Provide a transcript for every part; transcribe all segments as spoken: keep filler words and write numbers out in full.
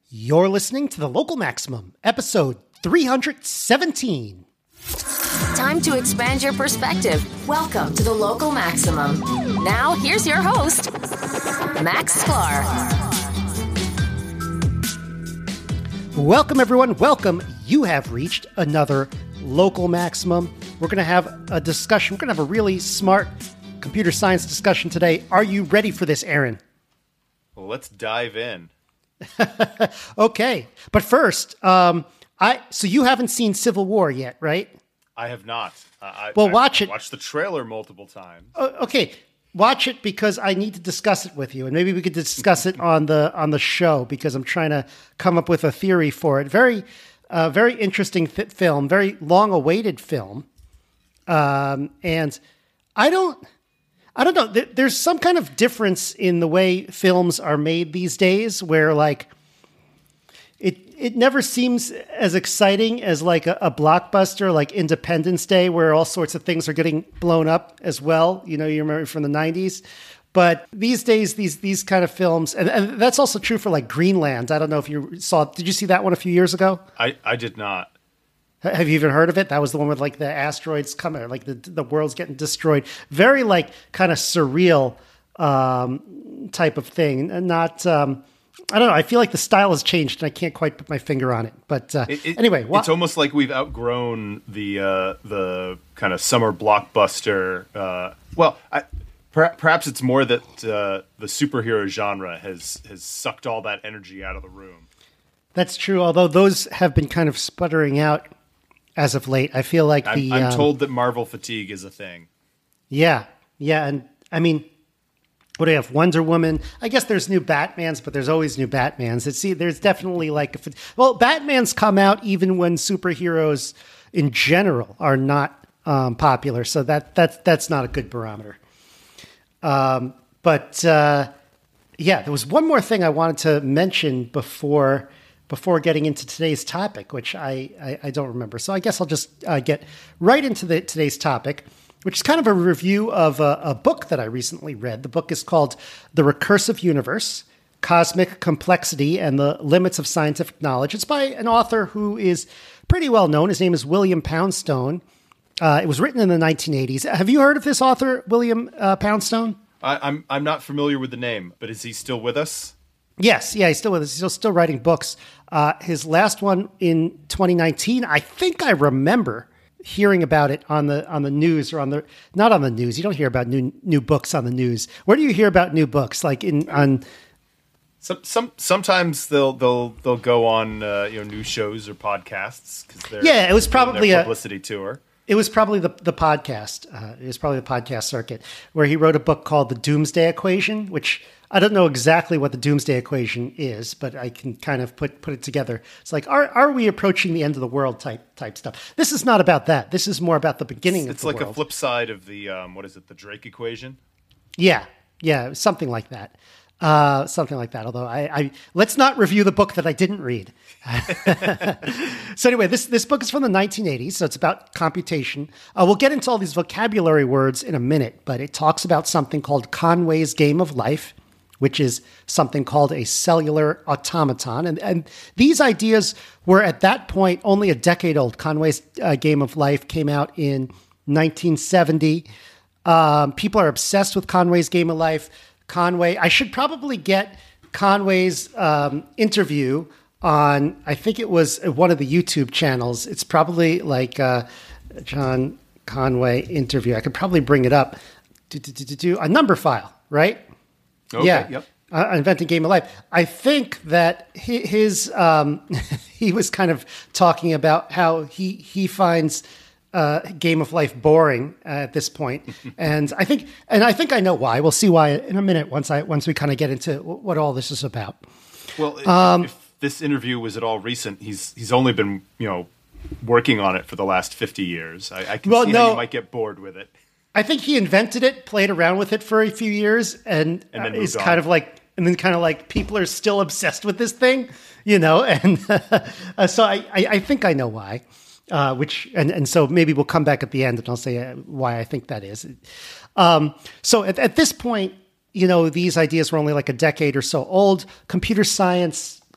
You're listening to The Local Maximum, episode three hundred seventeen. Time to expand your perspective. Welcome to The Local Maximum. Now, here's your host, Max Sklar. Welcome, everyone. Welcome. You have reached another Local Maximum. We're going to have a discussion. We're going to have a really smart computer science discussion today. Are you ready for this, Aaron? Well, let's dive in. Okay. But first, um, I so you haven't seen Civil War yet, right? I have not. Uh, I, Well, I, watch I it. Watched the trailer multiple times. Uh, okay. Watch it because I need to discuss it with you, and maybe we could discuss it on the on the show because I'm trying to come up with a theory for it. Very, uh, very interesting th- film, very long-awaited film, um, and I don't, I don't know. There, there's some kind of difference in the way films are made these days, where like it it never seems as exciting as like a, a blockbuster like Independence Day, where all sorts of things are getting blown up as well. You know, you remember from the nineties. But these days, these these kind of films, and, and that's also true for like Greenland. I don't know if you saw, did you see that one a few years ago? I, I did not. H- Have you even heard of it? That was the one with like the asteroids coming, like the the world's getting destroyed. Very like kind of surreal um, type of thing. And not, um, I don't know. I feel like the style has changed and I can't quite put my finger on it. But uh, It, it, anyway. Wha- it's almost like we've outgrown the uh, the kind of summer blockbuster. Uh, well, I, per, perhaps it's more that uh, the superhero genre has has sucked all that energy out of the room. That's true. Although those have been kind of sputtering out as of late. I feel like I'm, the... I'm um, told that Marvel fatigue is a thing. Yeah, yeah, and I mean, what do you have? Wonder Woman. I guess there's new Batmans, but there's always new Batmans. It's see, there's definitely like, a, well, Batmans come out even when superheroes in general are not um, popular, so that that's that's not a good barometer. Um, but uh, yeah, there was one more thing I wanted to mention before. Before getting into today's topic, which I, I, I don't remember. So I guess I'll just uh, get right into the, today's topic, which is kind of a review of a, a book that I recently read. The book is called The Recursive Universe, Cosmic Complexity and the Limits of Scientific Knowledge. It's by an author who is pretty well known. His name is William Poundstone. Uh, it was written in the nineteen eighties. Have you heard of this author, William uh, Poundstone? I, I'm I'm not familiar with the name, but is he still with us? Yes, yeah, he's still with us. He's still, still writing books. Uh, his last one in twenty nineteen, I think I remember hearing about it on the on the news or on the not on the news. You don't hear about new new books on the news. Where do you hear about new books? Like in on Some some sometimes they'll they'll they'll go on uh, you know news shows or podcasts because Yeah, it was probably a- publicity tour. It was probably the the podcast. Uh, it was probably the podcast circuit where he wrote a book called The Doomsday Equation, which I don't know exactly what the Doomsday Equation is, but I can kind of put put it together. It's like, are are we approaching the end of the world type type stuff? This is not about that. This is more about the beginning It's, of it's the like world. a flip side of the um, what is it? The Drake equation. Yeah, yeah, something like that. Uh, something like that. Although I, I let's not review the book that I didn't read. So anyway, this this book is from the nineteen eighties, so it's about computation. Uh, we'll get into all these vocabulary words in a minute, but it talks about something called Conway's Game of Life, which is something called a cellular automaton. And, and these ideas were at that point only a decade old. Conway's uh, Game of Life came out in nineteen seventy. Um, people are obsessed with Conway's Game of Life. Conway, I should probably get Conway's um, interview on, I think it was one of the YouTube channels. It's probably like uh, John Conway interview. I could probably bring it up. Do, do, do, do, do. A number file, right? Okay, Yeah, yep. uh, Inventing Game of Life. I think that hi- his um, he was kind of talking about how he he finds uh, Game of Life boring at this point, and I think and I think I know why. We'll see why in a minute once I once we kind of get into w- what all this is about. Well, Um, if this interview was at all recent, he's he's only been you know working on it for the last fifty years. I, I can Well, see no. how you might get bored with it. I think he invented it, played around with it for a few years, and, And then uh, is moved kind on. of like, and then kind of like people are still obsessed with this thing, you know. And uh, so I, I, I think I know why. Uh, which and and so maybe we'll come back at the end and I'll say uh, why I think that is. Um, so at, at this point, you know, these ideas were only like a decade or so old. Computer science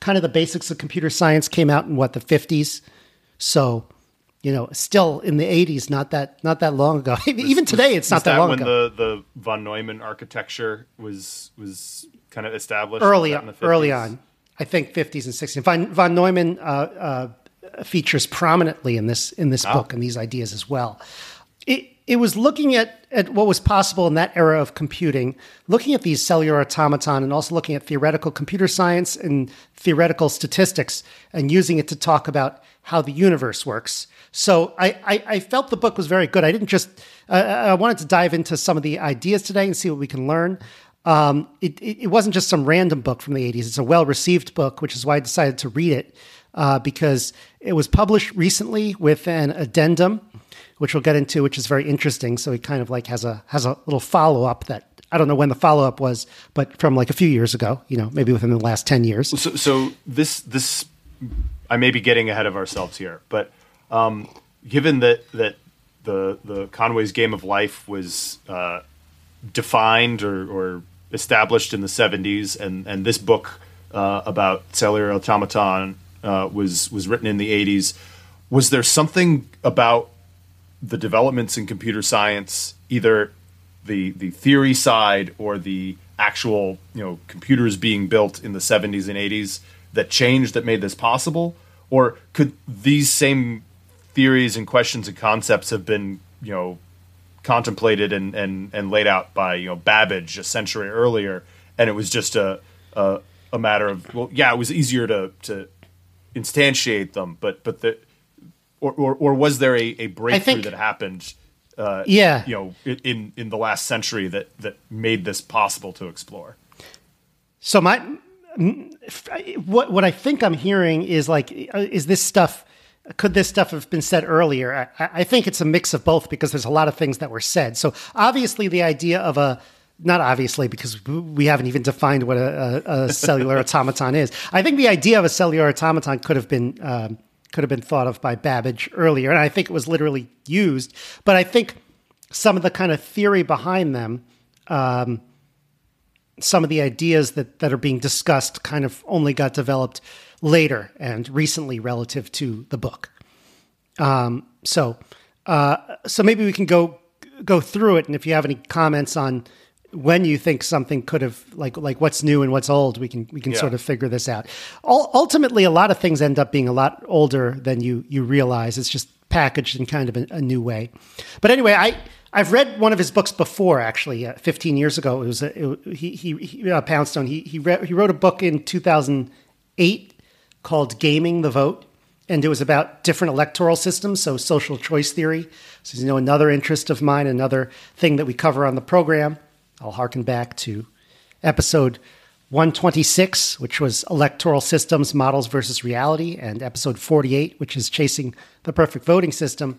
kind of the basics of computer science came out in what, the fifties. So, you know, still in the eighties, not that not that long ago. Even today, it's not that, that long when ago. the the von Neumann architecture was was kind of established Early in the fifties? early on, I think fifties and sixties. Von, von Neumann uh, uh, features prominently in this in this Oh. book and these ideas as well. It it was looking at, at what was possible in that era of computing, looking at these cellular automaton and also looking at theoretical computer science and theoretical statistics and using it to talk about how the universe works. So I, I, I felt the book was very good. I didn't just, uh, I wanted to dive into some of the ideas today and see what we can learn. Um, it, it, it wasn't just some random book from the eighties. It's a well-received book, which is why I decided to read it, uh, because it was published recently with an addendum, which we'll get into, which is very interesting. So it kind of like has a has a little follow-up that, I don't know when the follow-up was, but from like a few years ago, you know, maybe within the last ten years. So, so this this I may be getting ahead of ourselves here, but um, given that that the the Conway's Game of Life was uh, defined or, or established in the seventies, and and this book uh, about cellular automaton uh, was was written in the eighties, was there something about the developments in computer science, either the the theory side or the actual, you know, computers being built in the seventies and eighties, that changed, that made this possible? Or could these same theories and questions and concepts have been, you know, contemplated and, and, and laid out by, you know, Babbage a century earlier, and it was just a a, a matter of, well, yeah, it was easier to to instantiate them, but but the or or, or was there a, a breakthrough think, that happened? Uh, yeah, you know, in in the last century that that made this possible to explore. So my what what I think I'm hearing is like, is this stuff? Could this stuff have been said earlier? I, I think it's a mix of both, because there's a lot of things that were said. So obviously the idea of a, not obviously, because we haven't even defined what a, a, a cellular automaton is. I think the idea of a cellular automaton could have been um, could have been thought of by Babbage earlier, and I think it was literally used. But I think some of the kind of theory behind them, um, some of the ideas that, that are being discussed kind of only got developed later and recently relative to the book. Um, so, uh, so maybe we can go go through it, and if you have any comments on when you think something could have, like like what's new and what's old, we can we can Yeah. sort of figure this out. U- ultimately, a lot of things end up being a lot older than you you realize. It's just packaged in kind of a, a new way. But anyway, I. I've read one of his books before, actually, uh, fifteen years ago. It was a, it, he he, he uh, Poundstone. He he, re- he wrote a book in two thousand eight called "Gaming the Vote," and it was about different electoral systems, so social choice theory. So, you know, another interest of mine, another thing that we cover on the program. I'll harken back to episode one twenty-six, which was electoral systems, models versus reality, and episode forty-eight, which is chasing the perfect voting system.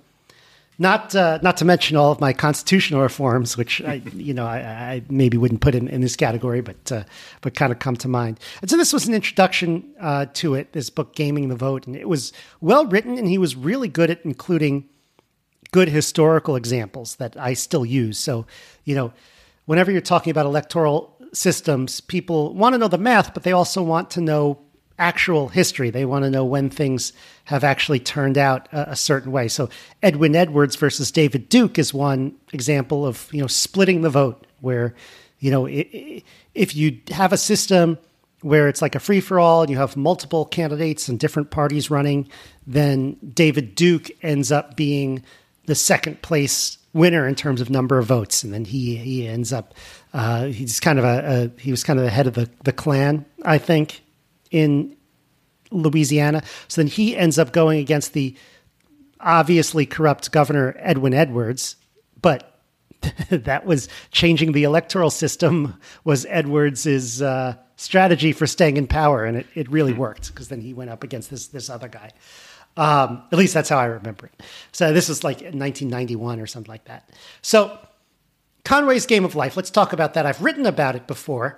Not uh, not to mention all of my constitutional reforms, which I, you know, I, I maybe wouldn't put in, in this category, but uh, but kind of come to mind. And so this was an introduction uh, to it, this book, Gaming the Vote. And it was well written, and he was really good at including good historical examples that I still use. So, you know, whenever you're talking about electoral systems, people want to know the math, but they also want to know actual history. They want to know when things have actually turned out a, a certain way. So Edwin Edwards versus David Duke is one example of, you know, splitting the vote, where, you know, if you have a system where it's like a free-for-all and you have multiple candidates and different parties running, then David Duke ends up being the second place winner in terms of number of votes. And then he, he ends up, uh, he's kind of a, a, he was kind of the head of the, the Klan, I think, in Louisiana. So then he ends up going against the obviously corrupt Governor Edwin Edwards, but that was changing the electoral system was Edwards's uh, strategy for staying in power, and it, it really worked, because then he went up against this this other guy. Um, at least that's how I remember it. So this was like nineteen ninety-one or something like that. So Conway's Game of Life, let's talk about that. I've written about it before.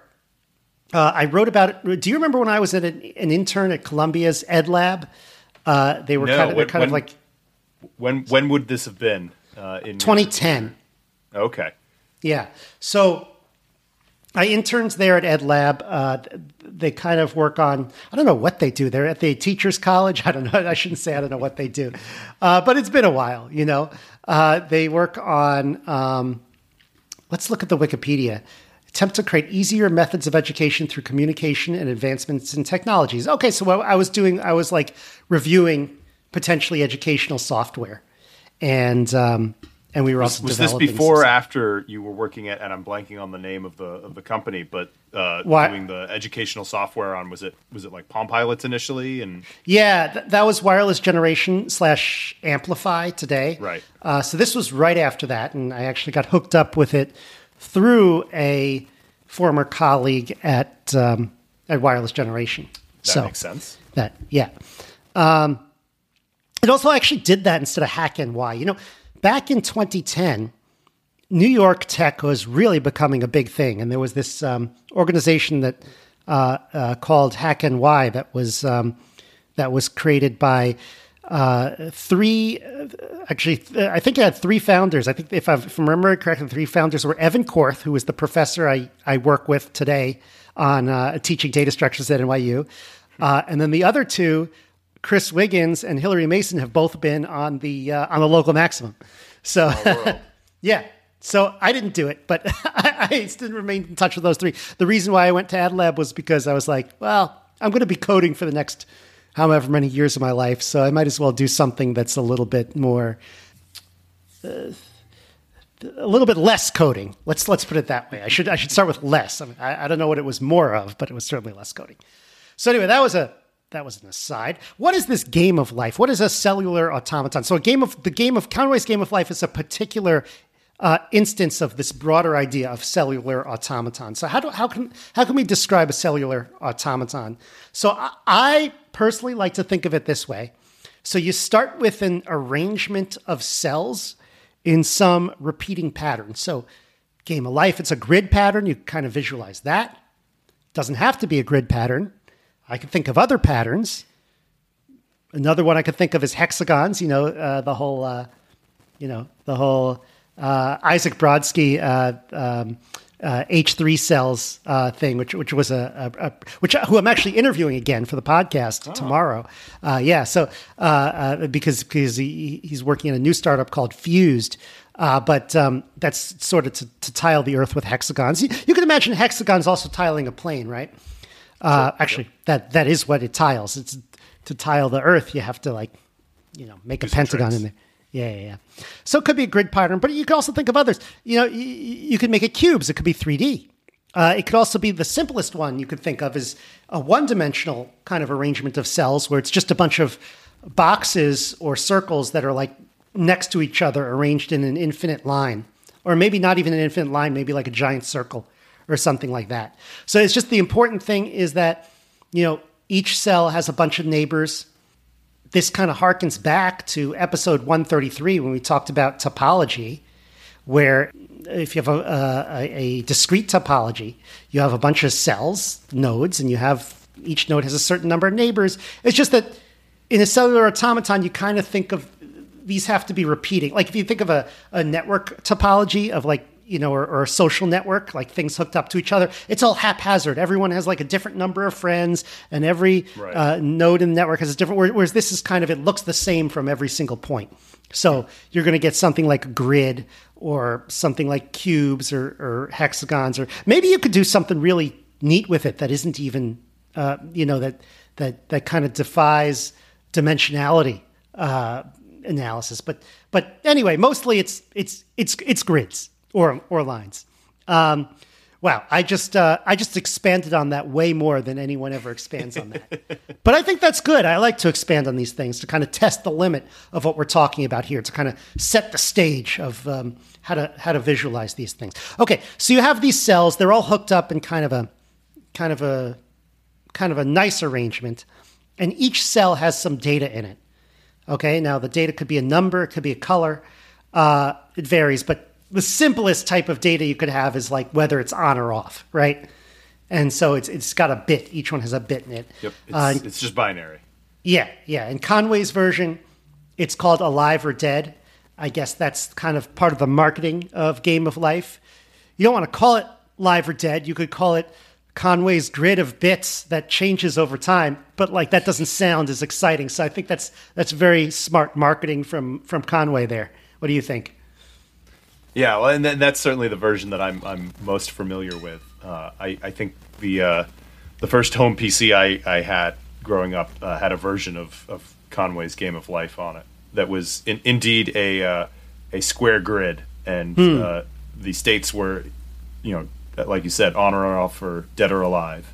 Uh, I wrote about it. Do you remember when I was at an, an intern at Columbia's Ed Lab? Uh, they were No, kind of, when, kind when, of like when when would this have been? Uh, in twenty ten. Okay. Yeah. So I interned there at EdLab. Uh, they kind of work on, I don't know what they do. They're at the teacher's college. I don't know. I shouldn't say I don't know what they do. Uh, but it's been a while, you know. Uh, they work on, um, let's look at the Wikipedia. Attempt to create easier methods of education through communication and advancements in technologies. Okay, so what I was doing, I was like reviewing potentially educational software. And um, and we were also was, was developing this before or some- after you were working at, and I'm blanking on the name of the of the company, but uh, What? doing the educational software on, was it was it like Palm Pilots initially? And Yeah, th- that was Wireless Generation slash Amplify today. Right. Uh, so this was right after that, and I actually got hooked up with it through a former colleague at um, at Wireless Generation. that so makes sense. That yeah. Um, it also actually did that instead of Hack N Y. You know, back in twenty ten, New York tech was really becoming a big thing, and there was this um, organization that uh, uh, called Hack N Y that was um, that was created by uh, three. Uh, actually, th- I think it had three founders. I think if, I've, if I remember correctly, the three founders were Evan Korth, who is the professor I, I work with today on uh, teaching data structures at N Y U, uh, and then the other two, Chris Wiggins and Hillary Mason, have both been on the uh, on the local maximum. So, yeah. So I didn't do it, but I, I still remained in touch with those three. The reason why I went to AdLab was because I was like, well, I'm going to be coding for the next however many years of my life, so I might as well do something that's a little bit more, uh, a little bit less coding. Let's let's put it that way. I should I should start with less. I mean, I, I don't know what it was more of, but it was certainly less coding. So anyway, that was a that was an aside. What is this game of life? What is a cellular automaton? So a game of the game of Conway's Game of Life is a particular uh, instance of this broader idea of cellular automaton. So how do how can how can we describe a cellular automaton? So I, I personally like to think of it this way. So you start with an arrangement of cells in some repeating pattern. So Game of Life, it's a grid pattern. You kind of visualize that. Doesn't have to be a grid pattern. I can think of other patterns. Another one I could think of is hexagons. You know, uh, the whole, uh, you know, the whole uh, Isaac Brodsky uh, um, uh, H three cells uh, thing, which which was a, a, a which who I'm actually interviewing again for the podcast oh. tomorrow. Uh, yeah, so uh, uh, because because he, he's working in a new startup called Fused. Uh, but um, that's sort of to, to tile the Earth with hexagons. You, you can imagine hexagons also tiling a plane, right? Uh, sure, actually, sure. that that is what it tiles. It's to tile the Earth. You have to like, you know, make Do a pentagon in there. Yeah, yeah, yeah. So it could be a grid pattern, but you could also think of others. You know, you, you could make it cubes. It could be three D. Uh, it could also be the simplest one you could think of is a one-dimensional kind of arrangement of cells where it's just a bunch of boxes or circles that are like next to each other, arranged in an infinite line, or maybe not even an infinite line, maybe like a giant circle or something like that. So it's just the important thing is that, you know, each cell has a bunch of neighbors. This kind of harkens back to episode one thirty-three when we talked about topology, where if you have a, a, a discrete topology, you have a bunch of cells, nodes, and you have each node has a certain number of neighbors. It's just that in a cellular automaton, you kind of think of these have to be repeating. Like if you think of a, a network topology of like, you know, or, or a social network, like things hooked up to each other, it's all haphazard. Everyone has like a different number of friends and every right. uh, node in the network has a different, whereas this is kind of, it looks the same from every single point. So you're going to get something like a grid or something like cubes or, or hexagons, or maybe you could do something really neat with it that isn't even, uh, you know, that, that, that kind of defies dimensionality, uh, analysis, but but anyway, mostly it's it's it's it's grids or or lines. Um, wow, I just uh, I just expanded on that way more than anyone ever expands on that. But I think that's good. I like to expand on these things to kind of test the limit of what we're talking about here, to kind of set the stage of um, how to how to visualize these things. Okay, so you have these cells; they're all hooked up in kind of a kind of a kind of a nice arrangement, and each cell has some data in it. Okay, now the data could be a number, it could be a color. Uh, it varies, but the simplest type of data you could have is like whether it's on or off, right? And so it's it's got a bit. Each one has a bit in it. Yep, it's, uh, it's just binary. Yeah, yeah. In Conway's version, it's called Alive or Dead. I guess that's kind of part of the marketing of Game of Life. You don't want to call it Live or Dead. You could call it Conway's grid of bits that changes over time, but like that doesn't sound as exciting. So I think that's that's very smart marketing from from Conway there. What do you think? Yeah, well, and th- that's certainly the version that I'm I'm most familiar with. Uh, I, I think the uh, the first home P C I, I had growing up uh, had a version of, of Conway's Game of Life on it that was in, indeed a uh, a square grid, and hmm. uh, the states were, you know, like you said, on or off or dead or alive.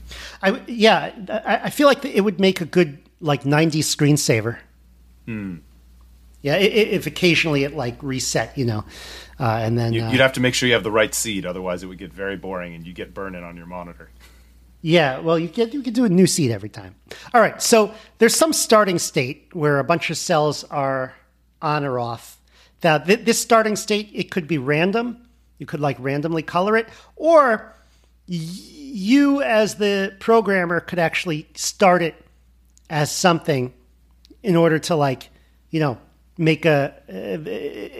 I yeah, I, I feel like it would make a good like nineties screensaver. Hmm. Yeah, if occasionally it like reset, you know, uh, and then you'd uh, have to make sure you have the right seed, otherwise it would get very boring and you get burning on your monitor. Yeah, well, you get you can do a new seed every time. All right, so there's some starting state where a bunch of cells are on or off. Now, th- this starting state, it could be random. You could like randomly color it, or y- you as the programmer could actually start it as something in order to like, you know, make a, uh,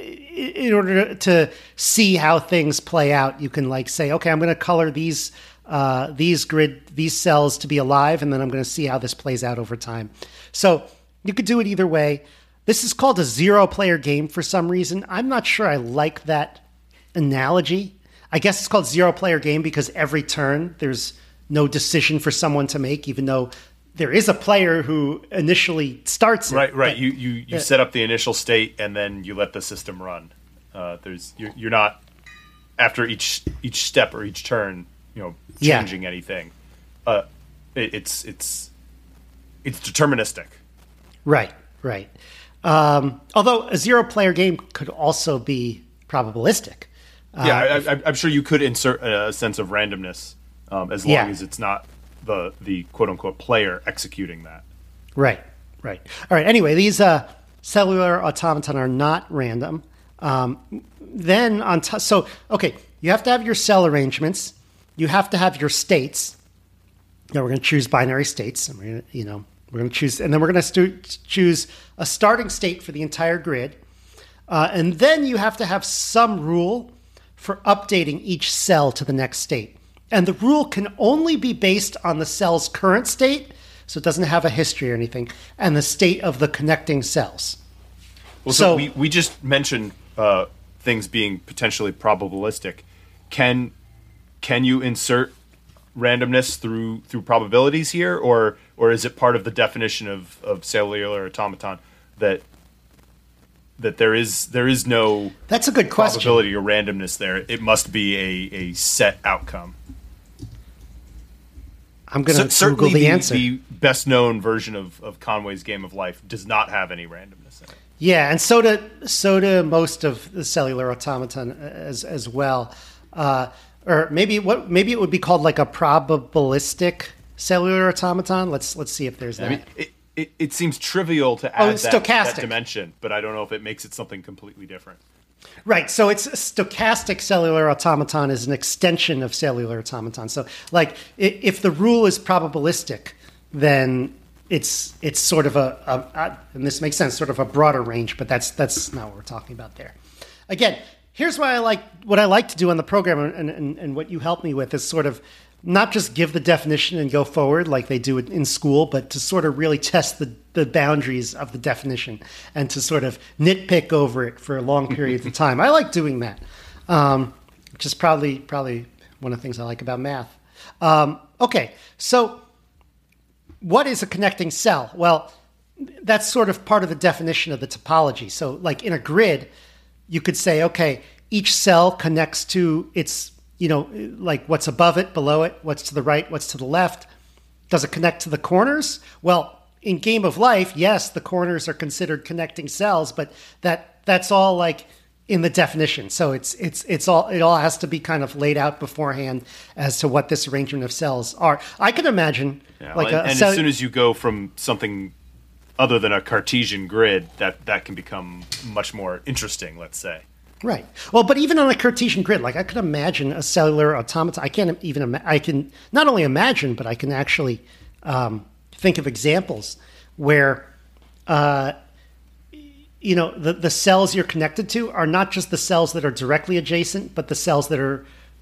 in order to see how things play out. You can like say, okay, I'm going to color these uh, these grid, these cells to be alive, and then I'm going to see how this plays out over time. So you could do it either way. This is called a zero-player game for some reason. I'm not sure I like that analogy. I guess it's called zero-player game because every turn there's no decision for someone to make, even though there is a player who initially starts it. Right, right. But, you you, you uh, set up the initial state and then you let the system run. Uh, there's you're, you're not after each each step or each turn, you know, changing yeah. anything. Uh, it, it's it's it's deterministic. Right, right. Um, although a zero-player game could also be probabilistic. Yeah, uh, I, I, I'm sure you could insert a sense of randomness um, as long yeah. as it's not the the quote unquote player executing that. Right, right. All right. Anyway, these uh, cellular automaton are not random. Um, then on top, so okay, you have to have your cell arrangements. You have to have your states. Now we're going to choose binary states, and we're going to, you know, we're going to choose, and then we're going to stu- choose a starting state for the entire grid, uh, and then you have to have some rule for updating each cell to the next state. And the rule can only be based on the cell's current state, so it doesn't have a history or anything, and the state of the connecting cells. Well, so, so we, we just mentioned uh, things being potentially probabilistic. Can can you insert randomness through through probabilities here, or or is it part of the definition of, of cellular automaton that that there is there is no That's a good question. probability or randomness there? It must be a, a set outcome. I'm going to so, Google the, the answer. The best known version of, of Conway's Game of Life does not have any randomness in it. Yeah, and so do so do most of the cellular automaton as as well. Uh, or maybe what maybe it would be called like a probabilistic cellular automaton. Let's let's see if there's that. I mean, it, it, it seems trivial to add oh, that, stochastic. that dimension, but I don't know if it makes it something completely different. Right, so it's stochastic cellular automaton is an extension of cellular automaton. So, like, if the rule is probabilistic, then it's it's sort of a, a, a and this makes sense, sort of a broader range. But that's that's not what we're talking about there. Again, here's what I like what I like to do on the program, and and, and what you help me with is sort of not just give the definition and go forward like they do in school, but to sort of really test the, the boundaries of the definition and to sort of nitpick over it for long periods of time. I like doing that, um, which is probably probably one of the things I like about math. Um, okay, so what is a connecting cell? Well, that's sort of part of the definition of the topology. So like in a grid, you could say, okay, each cell connects to its you know, like what's above it, below it, what's to the right, what's to the left. Does it connect to the corners? Well, in Game of Life, yes, the corners are considered connecting cells, but that that's all like in the definition. So it's it's it's all it all has to be kind of laid out beforehand as to what this arrangement of cells are. I could imagine yeah, like and, a, and cell- as soon as you go from something other than a Cartesian grid, that that can become much more interesting, let's say. Right. Well, but even on a Cartesian grid, like I could imagine a cellular automaton. I can't even. Ima- I can not only imagine, but I can actually um, think of examples where, uh, you know, the the cells you're connected to are not just the cells that are directly adjacent, but the cells that are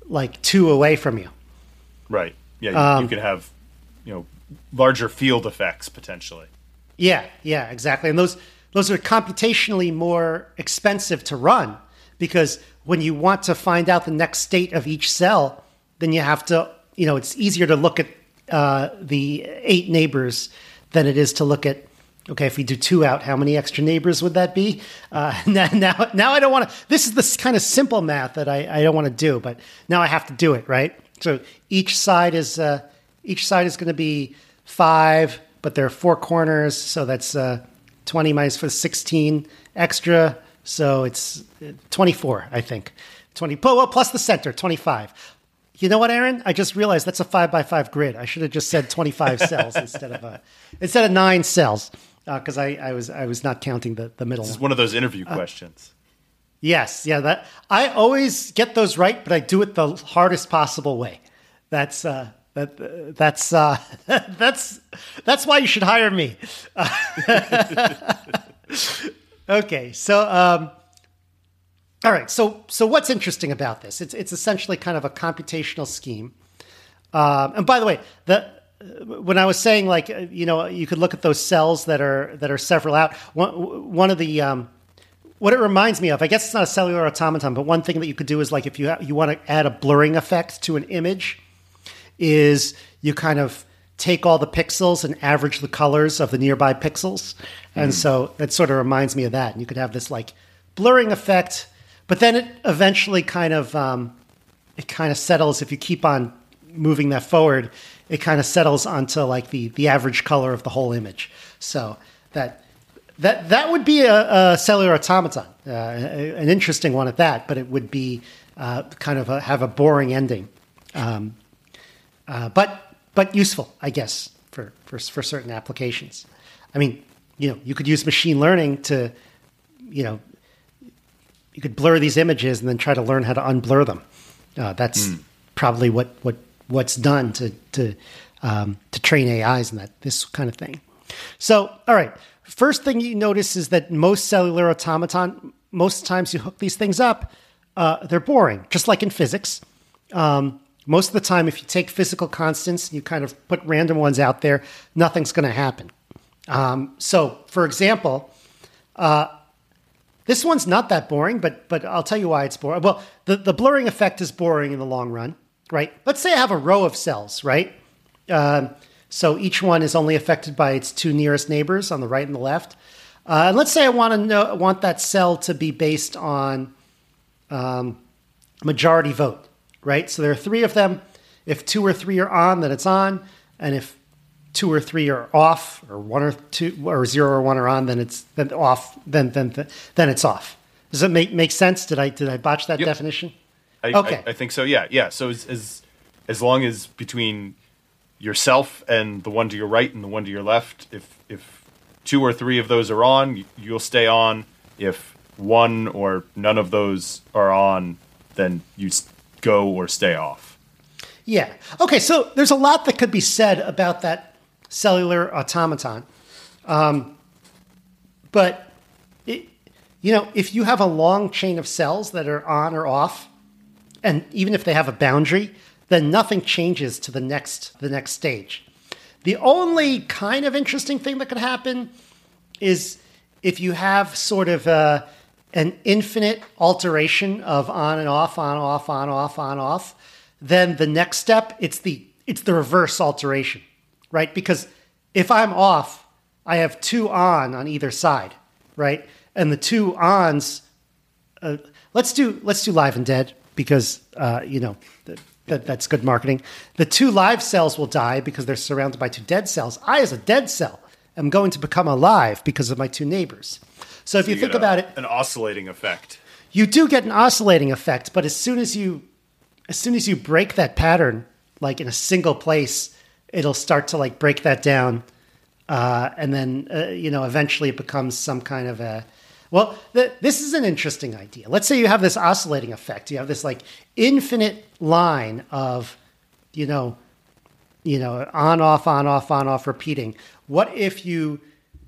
like two away from you. Right. Yeah. You, Um, you could have, you know, larger field effects potentially. Yeah, yeah, exactly. And those those are computationally more expensive to run because when you want to find out the next state of each cell, then you have to, you know, it's easier to look at uh, the eight neighbors than it is to look at, okay, if we do two out, how many extra neighbors would that be? Uh, now, now, now I don't want to, this is the kind of simple math that I, I don't want to do, but now I have to do it, right? So each side is, uh, each side is going to be five, but there are four corners, so that's uh, twenty minus for sixteen extra, so it's twenty-four, I think. twenty, well, plus the center, twenty-five. You know what, Aaron? I just realized that's a five by five grid. I should have just said twenty-five cells instead of uh, instead of nine cells, because uh, I, I was I was not counting the, the middle. This is one. one of those interview uh, questions. Yes, yeah. That I always get those right, but I do it the hardest possible way. That's uh, that that's uh, that's that's why you should hire me. Okay, so. Um, All right. So, so what's interesting about this? It's it's essentially kind of a computational scheme. Um, and by the way, the when I was saying like uh, you know you could look at those cells that are that are several out. One one of the um, what it reminds me of, I guess it's not a cellular automaton, but one thing that you could do is like if you ha- you want to add a blurring effect to an image, is you kind of take all the pixels and average the colors of the nearby pixels, and mm. so that sort of reminds me of that. And you could have this like blurring effect. But then it eventually kind of um, it kind of settles. If you keep on moving that forward, it kind of settles onto like the, the average color of the whole image. So that that that would be a, a cellular automaton, uh, an interesting one at that. But it would be uh, kind of a, have a boring ending, um, uh, but but useful, I guess, for, for for certain applications. I mean, you know, you could use machine learning to, you know. You could blur these images and then try to learn how to unblur them. Uh, that's mm. probably what, what what's done to to um, to train A Is and that this kind of thing. So, all right. First thing you notice is that most cellular automaton, most times you hook these things up, uh, they're boring, just like in physics. Um, most of the time, if you take physical constants, you kind of put random ones out there, nothing's going to happen. Um, so, for example. Uh, This one's not that boring, but but I'll tell you why it's boring. Well, the, the blurring effect is boring in the long run, right? Let's say I have a row of cells, right? Um, so each one is only affected by its two nearest neighbors on the right and the left. Uh, and let's say I want to know want that cell to be based on um, majority vote, right? So there are three of them. If two or three are on, then it's on, and if two or three are off, or one or two, or zero or one are on, then it's then off. Then then then it's off. Does it make make sense? Did I did I botch that yep. definition? I, okay, I, I think so. Yeah, yeah. So as, as as long as between yourself and the one to your right and the one to your left, if if two or three of those are on, you'll stay on. If one or none of those are on, then you go or stay off. Yeah. Okay. So there's a lot that could be said about that cellular automaton. Um, but, it, you know, if you have a long chain of cells that are on or off, and even if they have a boundary, then nothing changes to the next the next stage. The only kind of interesting thing that could happen is if you have sort of a, an infinite alteration of on and off, on, off, on, off, on, off, then the next step, it's the it's the reverse alteration. Right? Because if I'm off, I have two on on either side, right? And the two ons, uh, let's do let's do live and dead because uh, you know that, that that's good marketing. The two live cells will die because they're surrounded by two dead cells. I, as a dead cell, am going to become alive because of my two neighbors. So if so you, you think a, about it, an oscillating effect. You do get an oscillating effect, but as soon as you as soon as you break that pattern, like in a single place. It'll start to like break that down, uh, and then uh, you know eventually it becomes some kind of a. Well, th- this is an interesting idea. Let's say you have this oscillating effect. You have this like infinite line of, you know, you know, on off on off on off repeating. What if you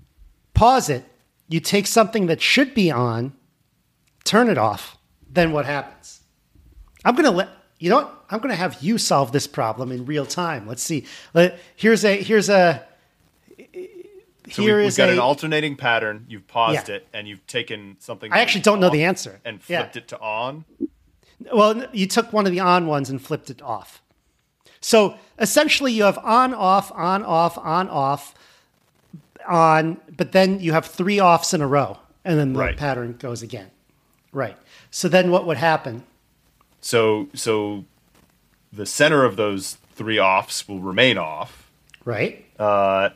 pause it? You take something that should be on, turn it off. Then what happens? I'm gonna let you know what? I'm going to have you solve this problem in real time. Let's see. Let, here's a here's a So here we, is we've got a, an alternating pattern. You've paused Yeah. it, and you've taken something. I that actually was don't know off the answer. and Yeah. flipped it to on. Well, you took one of the on ones and flipped it off. So essentially, you have on, off, on, off, on, off, on, but then you have three offs in a row, and then the Right. pattern goes again. Right. So then what would happen? So so the center of those three offs will remain off. Right. Uh,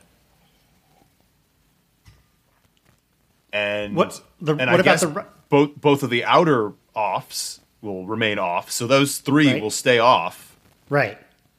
and What- the- and what I about guess the ri- both both of the outer offs will remain off. So those three Right. will stay off. Right.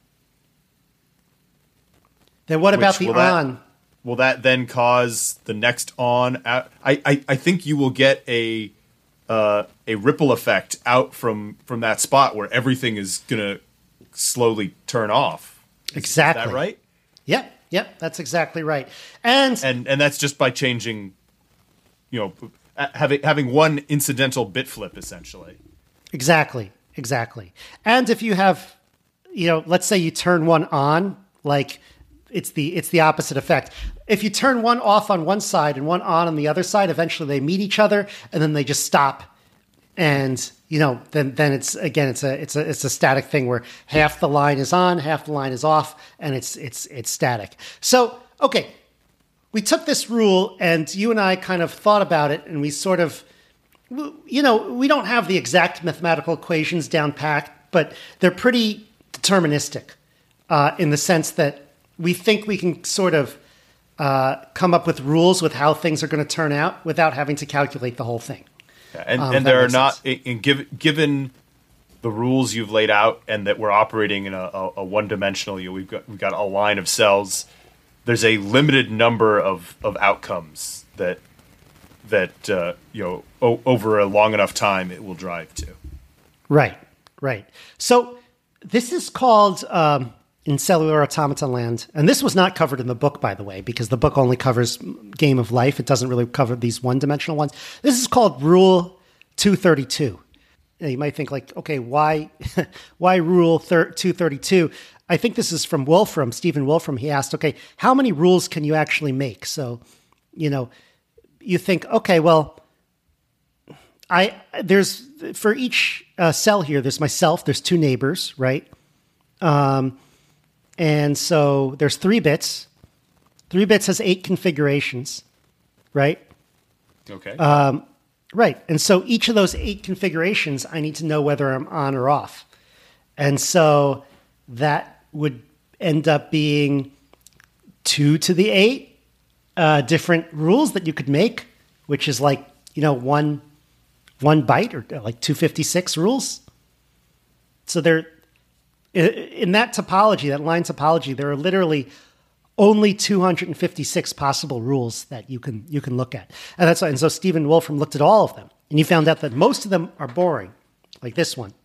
Then what about Which the will that- on? Will that then cause the next on? Out? I, I I think you will get a uh, a ripple effect out from from that spot where everything is gonna slowly turn off. Is- Exactly. Is that right? Yep. Yep. That's exactly right. And, And and that's just by changing, you know, uh, having having one incidental bit flip essentially. exactly. Exactly. And if you have, you know, let's say you turn one on, like it's the it's the opposite effect. If you turn one off on one side and one on on the other side, eventually they meet each other and then they just stop. And you know, then then it's again it's a it's a it's a static thing where half the line is on, half the line is off, and it's it's it's static. So okay, we took this rule and you and I kind of thought about it, and we sort of, you know, we don't have the exact mathematical equations down packed, but they're pretty deterministic uh, in the sense that we think we can sort of uh, come up with rules with how things are going to turn out without having to calculate the whole thing. Yeah, and Um, and that there are makes not sense. in, in given given the rules you've laid out, and that we're operating in a, a, a one dimensional. You know, we've got we've got a line of cells. There's a limited number of, of outcomes that that uh, you know o- over a long enough time it will drive to. Right, right. So this is called um, in cellular automata land, and this was not covered in the book, by the way, because the book only covers Game of Life. It doesn't really cover these one-dimensional ones. This is called Rule two thirty-two. Now, you might think, like, okay, why, why Rule two thirty-two? I think this is from Wolfram, Stephen Wolfram. He asked, okay, how many rules can you actually make? So, you know, you think, okay, well, I there's for each uh, cell here, there's myself, there's two neighbors, right? Um, and so there's three bits. Three bits has eight configurations, right? Okay. Right. And so each of those eight configurations, I need to know whether I'm on or off. And so that would end up being two to the eight uh, different rules that you could make, which is like, you know, one one byte or like two fifty-six rules. So there, in that topology, that line topology, there are literally only two hundred fifty-six possible rules that you can you can look at, and that's why. And so Stephen Wolfram looked at all of them, and he found out that most of them are boring, like this one,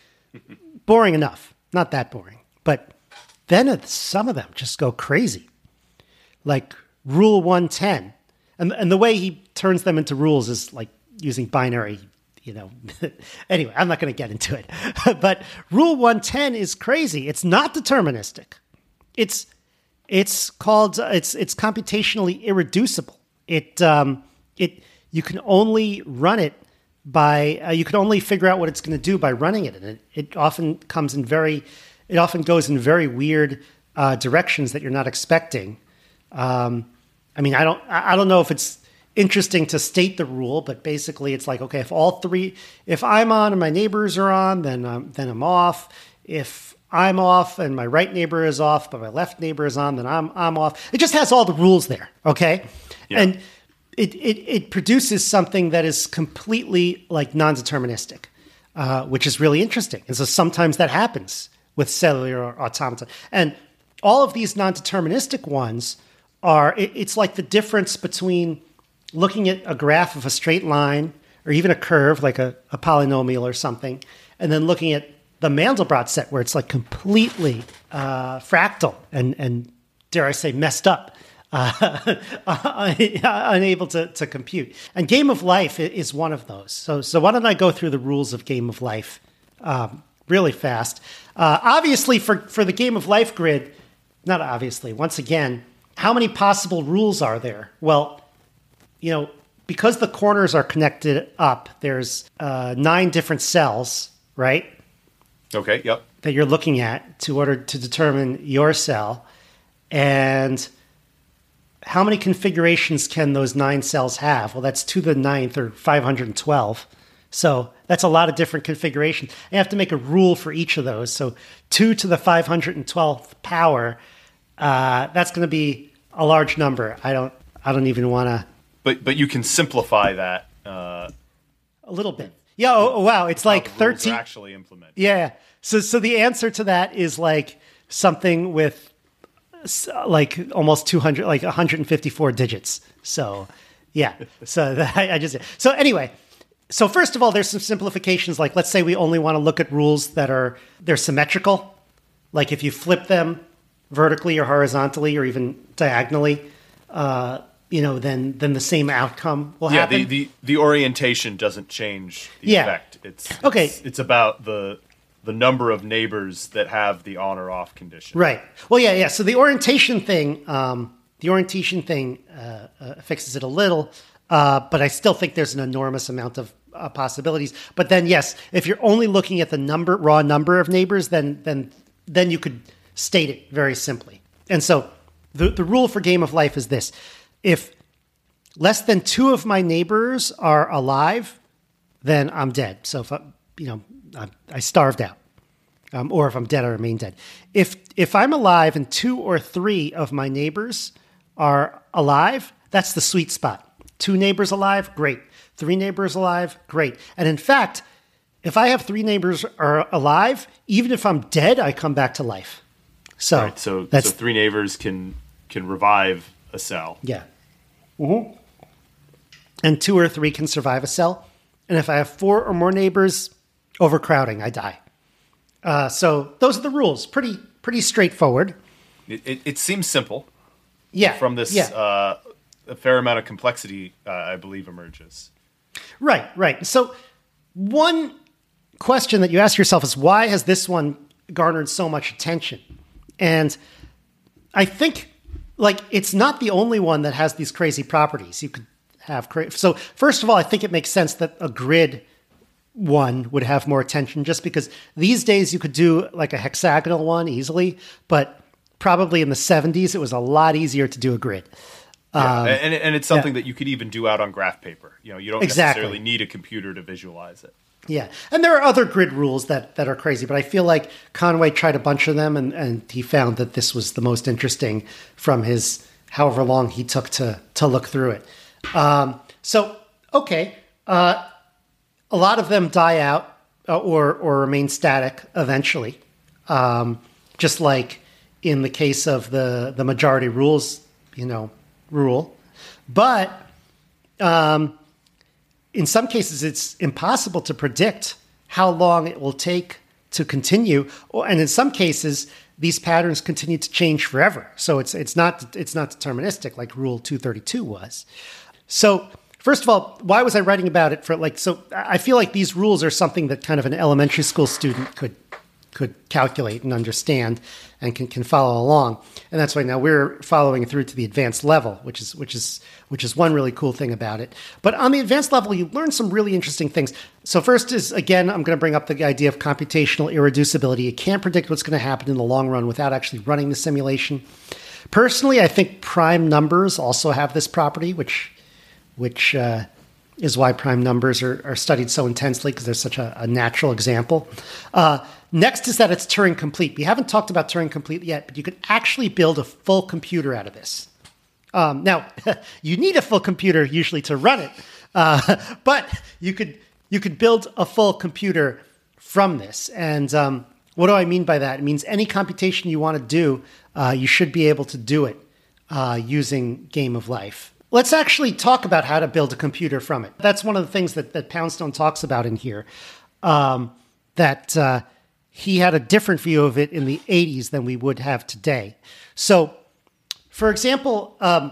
boring enough, not that boring, but then some of them just go crazy, like Rule one ten, and and the way he turns them into rules is like using binary. You know, anyway, I'm not going to get into it, but Rule one ten is crazy. It's not deterministic. It's It's called it's it's computationally irreducible. It um, it you can only run it by uh, you can only figure out what it's going to do by running it, and it, it often comes in very it often goes in very weird uh, directions that you're not expecting. Um, I mean, I don't I I don't know if it's interesting to state the rule, but basically it's like, okay, if all three, if I'm on and my neighbors are on, then I'm, then I'm off. If I'm off and my right neighbor is off, but my left neighbor is on, then I'm I'm off. It just has all the rules there, okay? Yeah. And it, it it produces something that is completely like non-deterministic, uh, which is really interesting. And so sometimes that happens with cellular automata. And all of these non-deterministic ones are, it, it's like the difference between looking at a graph of a straight line or even a curve, like a, a polynomial or something, and then looking at the Mandelbrot set where it's like completely uh, fractal and, and, dare I say, messed up, uh, unable to, to compute. And Game of Life is one of those. So, so why don't I go through the rules of Game of Life um, really fast. Uh, obviously, for, for the Game of Life grid, not obviously, once again, how many possible rules are there? Well, you know, because the corners are connected up, there's uh, nine different cells, right? Okay, yep. That you're looking at to order to determine your cell. And how many configurations can those nine cells have? Well, that's to the ninth or five hundred twelve. So that's a lot of different configurations. You have to make a rule for each of those. So two to the five hundred twelfth power, uh, that's going to be a large number. I don't, I don't even want to. But but you can simplify that uh, a little bit. Yeah. Oh, oh wow. It's like thirteen. Actually implement. Yeah. So so the answer to that is like something with like almost two hundred, like one hundred fifty-four digits. So yeah. So that, I just so anyway. So first of all, there's some simplifications. Like let's say we only want to look at rules that are they're symmetrical. Like if you flip them vertically or horizontally or even diagonally. Uh, you know, then then the same outcome will yeah, happen. Yeah, the, the, the orientation doesn't change the yeah. effect. It's okay. It's, it's about the the number of neighbors that have the on or off condition. Right. Well, yeah, yeah. So the orientation thing, um, the orientation thing uh, uh, fixes it a little, uh, but I still think there's an enormous amount of uh, possibilities. But then, yes, if you're only looking at the number, raw number of neighbors, then then then you could state it very simply. And so the the rule for Game of Life is this. If less than two of my neighbors are alive, then I'm dead. So if I, you know, I, I starved out, um, or if I'm dead, I remain dead. If if I'm alive and two or three of my neighbors are alive, that's the sweet spot. Two neighbors alive, great. Three neighbors alive, great. And in fact, if I have three neighbors are alive, even if I'm dead, I come back to life. So right, so, that's, so three neighbors can can revive a cell. Yeah. Mm-hmm. And two or three can survive a cell. And if I have four or more neighbors, overcrowding, I die. Uh, so those are the rules. Pretty pretty straightforward. It, it, it seems simple. Yeah. From this, yeah. uh, a fair amount of complexity, uh, I believe, emerges. Right, right. So one question that you ask yourself is, why has this one garnered so much attention? And I think... Like, it's not the only one that has these crazy properties. You could have cra- so. First of all, I think it makes sense that a grid one would have more attention, just because these days you could do like a hexagonal one easily, but probably in the seventies it was a lot easier to do a grid. Yeah, Um, and and it's something yeah. that you could even do out on graph paper. You know, you don't Exactly. necessarily need a computer to visualize it. Yeah, and there are other grid rules that, that are crazy, but I feel like Conway tried a bunch of them, and, and he found that this was the most interesting from his however long he took to to look through it. Um, so, okay, uh, a lot of them die out uh, or or remain static eventually, um, just like in the case of the the majority rules, you know, rule, but. Um, In some cases, it's impossible to predict how long it will take to continue, and in some cases, these patterns continue to change forever. So it's it's not it's not deterministic like Rule two thirty-two was. So first of all, why was I writing about it? For like, so I feel like these rules are something that kind of an elementary school student could could calculate and understand and can, can follow along. And that's why now we're following through to the advanced level, which is which is which is one really cool thing about it. But on the advanced level, you learn some really interesting things. So first is, again, I'm going to bring up the idea of computational irreducibility. You can't predict what's going to happen in the long run without actually running the simulation. Personally, I think prime numbers also have this property, which which uh, is why prime numbers are, are studied so intensely, because they're such a, a natural example. Uh, next is that it's Turing complete. We haven't talked about Turing complete yet, but you could actually build a full computer out of this. Um, now, you need a full computer usually to run it, uh, but you could you could build a full computer from this. And um, what do I mean by that? It means any computation you want to do, uh, you should be able to do it uh, using Game of Life. Let's actually talk about how to build a computer from it. That's one of the things that, that Poundstone talks about in here, um, that uh, he had a different view of it in the eighties than we would have today. So, for example, um,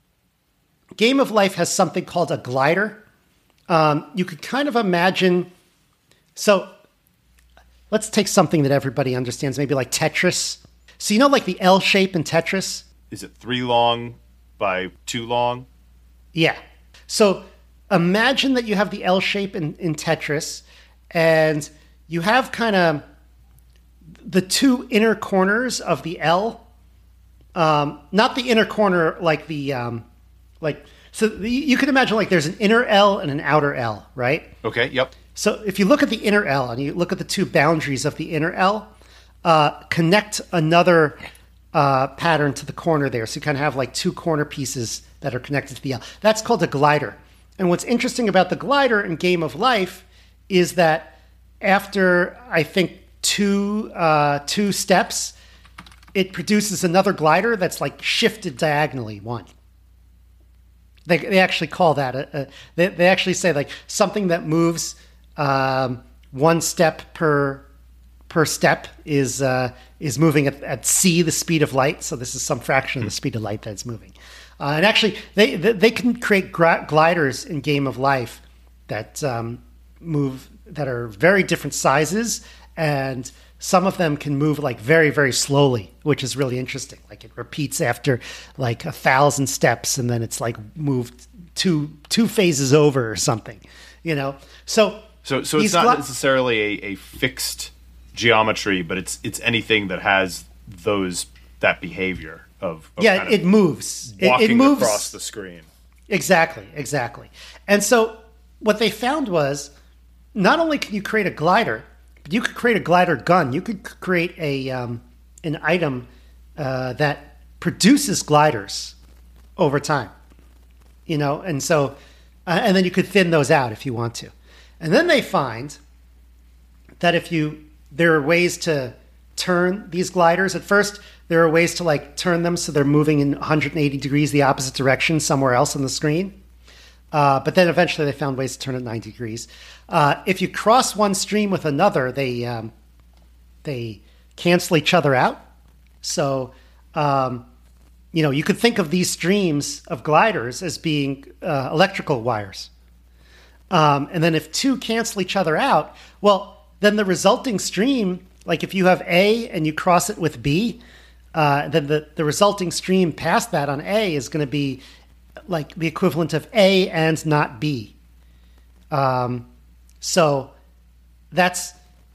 Game of Life has something called a glider. Um, you could kind of imagine, so let's take something that everybody understands, maybe like Tetris. So you know like the L shape in Tetris? Is it three long by two long? Yeah. So imagine that you have the L shape in, in Tetris, and you have kind of the two inner corners of the L. Um, not the inner corner like the, um, like, so the, you can imagine like there's an inner L and an outer L, right? Okay, yep. So if you look at the inner L and you look at the two boundaries of the inner L, uh, connect another uh, pattern to the corner there. So you kind of have like two corner pieces that are connected to the L. That's called a glider. And what's interesting about the glider in Game of Life is that after, I think, two uh, two steps, it produces another glider that's like shifted diagonally one. They, they actually call that, a, a, they, they actually say like something that moves um, one step per per step is uh, is moving at, at c, the speed of light. So this is some fraction of the speed of light that's moving. Uh, and actually, they they can create gliders in Game of Life that um, move that are very different sizes, and some of them can move like very very slowly, which is really interesting. Like it repeats after like a thousand steps, and then it's like moved two two phases over or something, you know. So so so it's not gl- necessarily a, a fixed geometry, but it's it's anything that has those that behavior. Of, of yeah, kind of it moves. Walking it, it moves across the screen. Exactly, exactly. And so what they found was not only can you create a glider, but you could create a glider gun. You could create a um, an item uh, that produces gliders over time. You know, and so uh, and then you could thin those out if you want to. And then they find that if you there are ways to turn these gliders. At first, there are ways to like turn them so they're moving in one hundred eighty degrees the opposite direction somewhere else on the screen. Uh, but then eventually they found ways to turn it ninety degrees. Uh, if you cross one stream with another, they um, they cancel each other out. So, um, you know, you could think of these streams of gliders as being uh, electrical wires. Um, and then if two cancel each other out, well, then the resulting stream, like if you have A and you cross it with B, uh, then the, the resulting stream past that on A is going to be like the equivalent of A and not B. Um, so that's,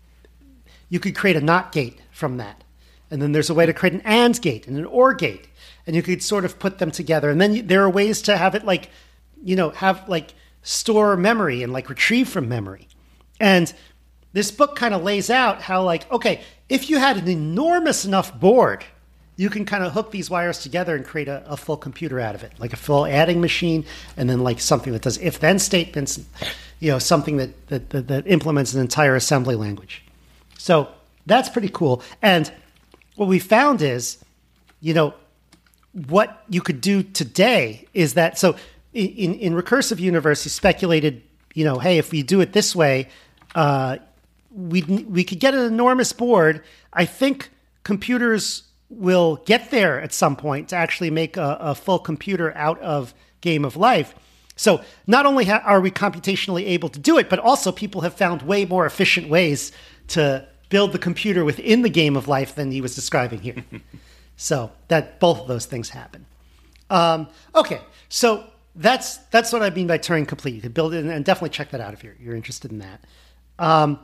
you could create a NOT gate from that. And then there's a way to create an AND gate and an OR gate. And you could sort of put them together. And then you, there are ways to have it like, you know, have like store memory and like retrieve from memory. And this book kind of lays out how like, okay, if you had an enormous enough board, you can kind of hook these wires together and create a, a full computer out of it, like a full adding machine, and then like something that does if-then statements, you know, something that, that, that, that implements an entire assembly language. So that's pretty cool. And what we found is, you know, what you could do today is that, so in, in Recursive Universe, you speculated, you know, hey, if we do it this way, uh, we we could get an enormous board. I think computers will get there at some point to actually make a, a full computer out of Game of Life. So not only ha- are we computationally able to do it, but also people have found way more efficient ways to build the computer within the Game of Life than he was describing here. So that both of those things happen. Um, okay, so that's that's what I mean by Turing complete. You could build it, and definitely check that out if you're you're interested in that. Um,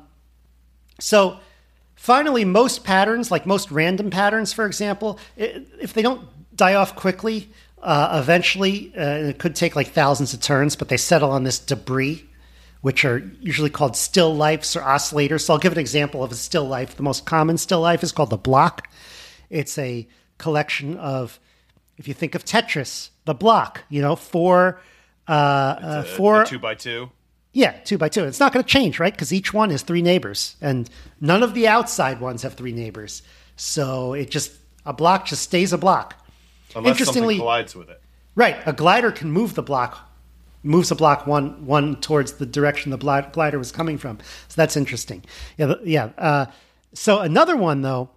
so finally, most patterns, like most random patterns, for example, if they don't die off quickly, uh, eventually, uh, it could take like thousands of turns, but they settle on this debris, which are usually called still lifes or oscillators. So I'll give an example of a still life. The most common still life is called the block. It's a collection of, if you think of Tetris, the block, you know, four, uh, uh, a, four, a two by two. Yeah, two by two. It's not going to change, right? Because each one has three neighbors, and none of the outside ones have three neighbors. So it just a block just stays a block. Unless Interestingly, something collides with it. Right, a glider can move the block, moves a block one one towards the direction the bl- glider was coming from. So that's interesting. Yeah, yeah. Uh, so another one though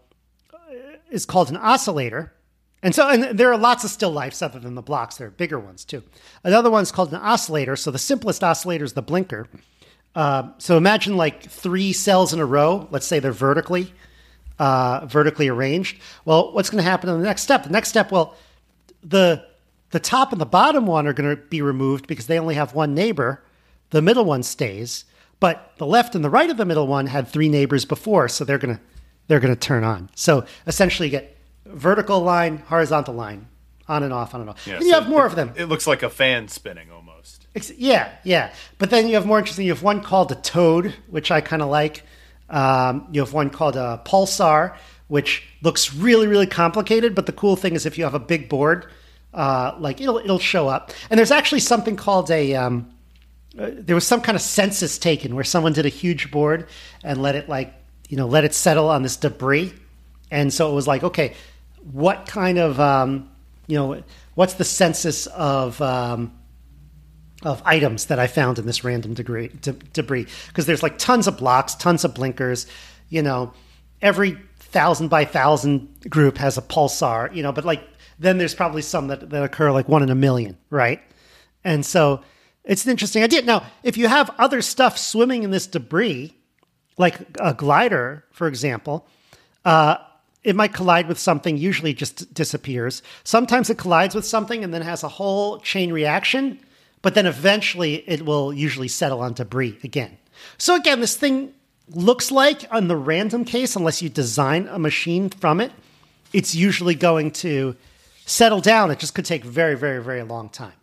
is called an oscillator. And so, and there are lots of still lifes other than the blocks. There are bigger ones too. Another one's called an oscillator. So the simplest oscillator is the blinker. Uh, so imagine like three cells in a row. Let's say they're vertically uh, vertically arranged. Well, what's going to happen in the next step? The next step, well, the the top and the bottom one are going to be removed because they only have one neighbor. The middle one stays, but the left and the right of the middle one had three neighbors before, so they're going to they're going to turn on. So essentially, you get vertical line, horizontal line, on and off, on and off. Yeah, and you so have more it, of them. It looks like a fan spinning almost. Yeah, yeah. But then you have more interesting. You have one called a toad, which I kind of like. Um, you have one called a pulsar, which looks really, really complicated. But the cool thing is, if you have a big board, uh, like it'll it'll show up. And there's actually something called a. Um, uh, there was some kind of census taken where someone did a huge board and let it like you know let it settle on this debris, and so it was like, okay, what kind of um, you know what's the census of um, of items that I found in this random degree, de- debris? Because there's like tons of blocks, tons of blinkers, you know, every thousand by thousand group has a pulsar, you know, but like then there's probably some that, that occur like one in a million, right? And so it's an interesting idea. Now, if you have other stuff swimming in this debris, like a glider, for example, uh, it might collide with something, usually it just disappears. Sometimes it collides with something and then has a whole chain reaction, but then eventually it will usually settle on debris again. So again, this thing looks like, on the random case, unless you design a machine from it, it's usually going to settle down. It just could take a very, very, very long time.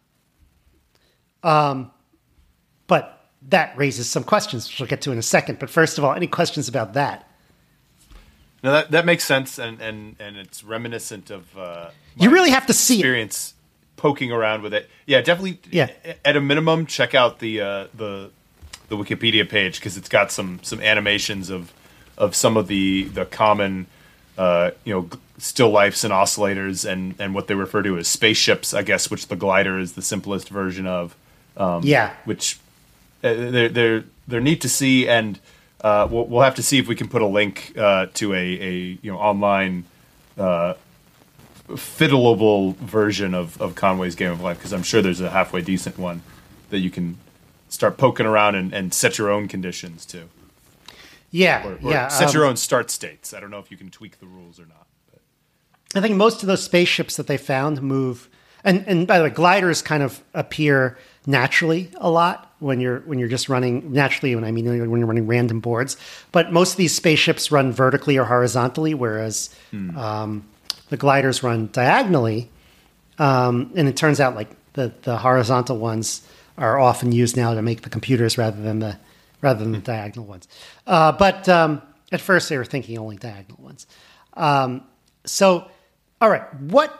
Um, but that raises some questions, which we'll get to in a second. But first of all, any questions about that? No, that that makes sense, and and, and it's reminiscent of uh, you really have to see experience it. Poking around with it. Yeah, definitely. Yeah. At a minimum, check out the uh, the the Wikipedia page because it's got some some animations of of some of the the common uh, you know still lifes and oscillators and and what they refer to as spaceships, I guess, which the glider is the simplest version of. Um, yeah. Which uh, they're they're they're neat to see, and uh, we'll we'll have to see if we can put a link uh, to a a you know online. Uh, fiddleable version of, of Conway's Game of Life, because I'm sure there's a halfway decent one that you can start poking around and, and set your own conditions to. Yeah, or, or yeah. Set um, your own start states. I don't know if you can tweak the rules or not. But. I think most of those spaceships that they found move, and, and by the way, gliders kind of appear naturally a lot when you're when you're just running naturally. When I mean when you're running random boards, but most of these spaceships run vertically or horizontally, whereas. Hmm. Um, The gliders run diagonally, um, and it turns out like the, the horizontal ones are often used now to make the computers rather than the rather than the diagonal ones. Uh, but um, at first they were thinking only diagonal ones. Um, so, all right, what?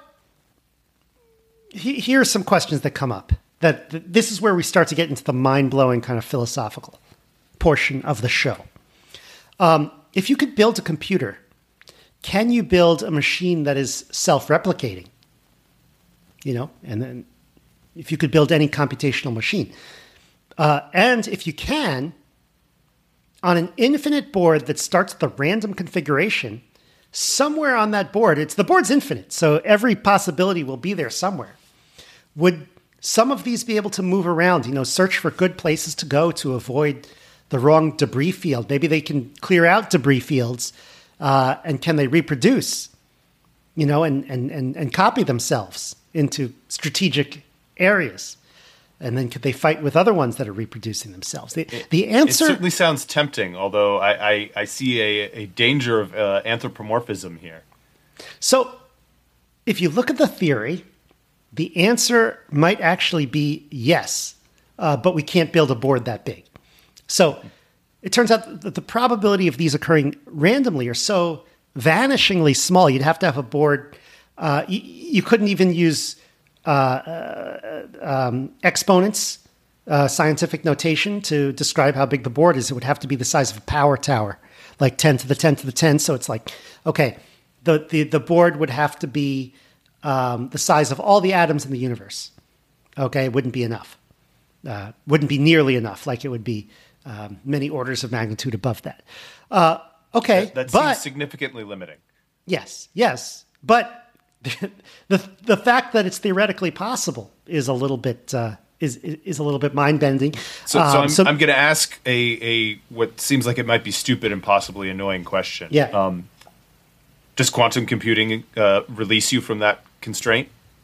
He, here are some questions that come up. That, that this is where we start to get into the mind blowing kind of philosophical portion of the show. Um, if you could build a computer. Can you build a machine that is self-replicating? You know, and then if you could build any computational machine. Uh, and if you can, on an infinite board that starts with a random configuration, somewhere on that board, it's the board's infinite, so every possibility will be there somewhere. Would some of these be able to move around, you know, search for good places to go to avoid the wrong debris field? Maybe they can clear out debris fields. Uh, and can they reproduce, you know, and, and, and, and copy themselves into strategic areas? And then could they fight with other ones that are reproducing themselves? The, it, the answer... It certainly sounds tempting, although I, I, I see a, a danger of uh, anthropomorphism here. So if you look at the theory, the answer might actually be yes, uh, but we can't build a board that big. So... It turns out that the probability of these occurring randomly are so vanishingly small. You'd have to have a board. Uh, you, you couldn't even use uh, uh, um, exponents, uh, scientific notation, to describe how big the board is. It would have to be the size of a power tower, like ten to the ten to the ten. So it's like, okay, the the, the board would have to be um, the size of all the atoms in the universe. Okay, it wouldn't be enough. Uh, wouldn't be nearly enough. Like it would be. Um, many orders of magnitude above that. Uh, okay, that, that but, seems significantly limiting. Yes, yes, but the the fact that it's theoretically possible is a little bit uh, is is a little bit mind bending. So, um, so I'm, so, I'm going to ask a, a what seems like it might be stupid and possibly annoying question. Yeah. Um, does quantum computing uh, release you from that constraint?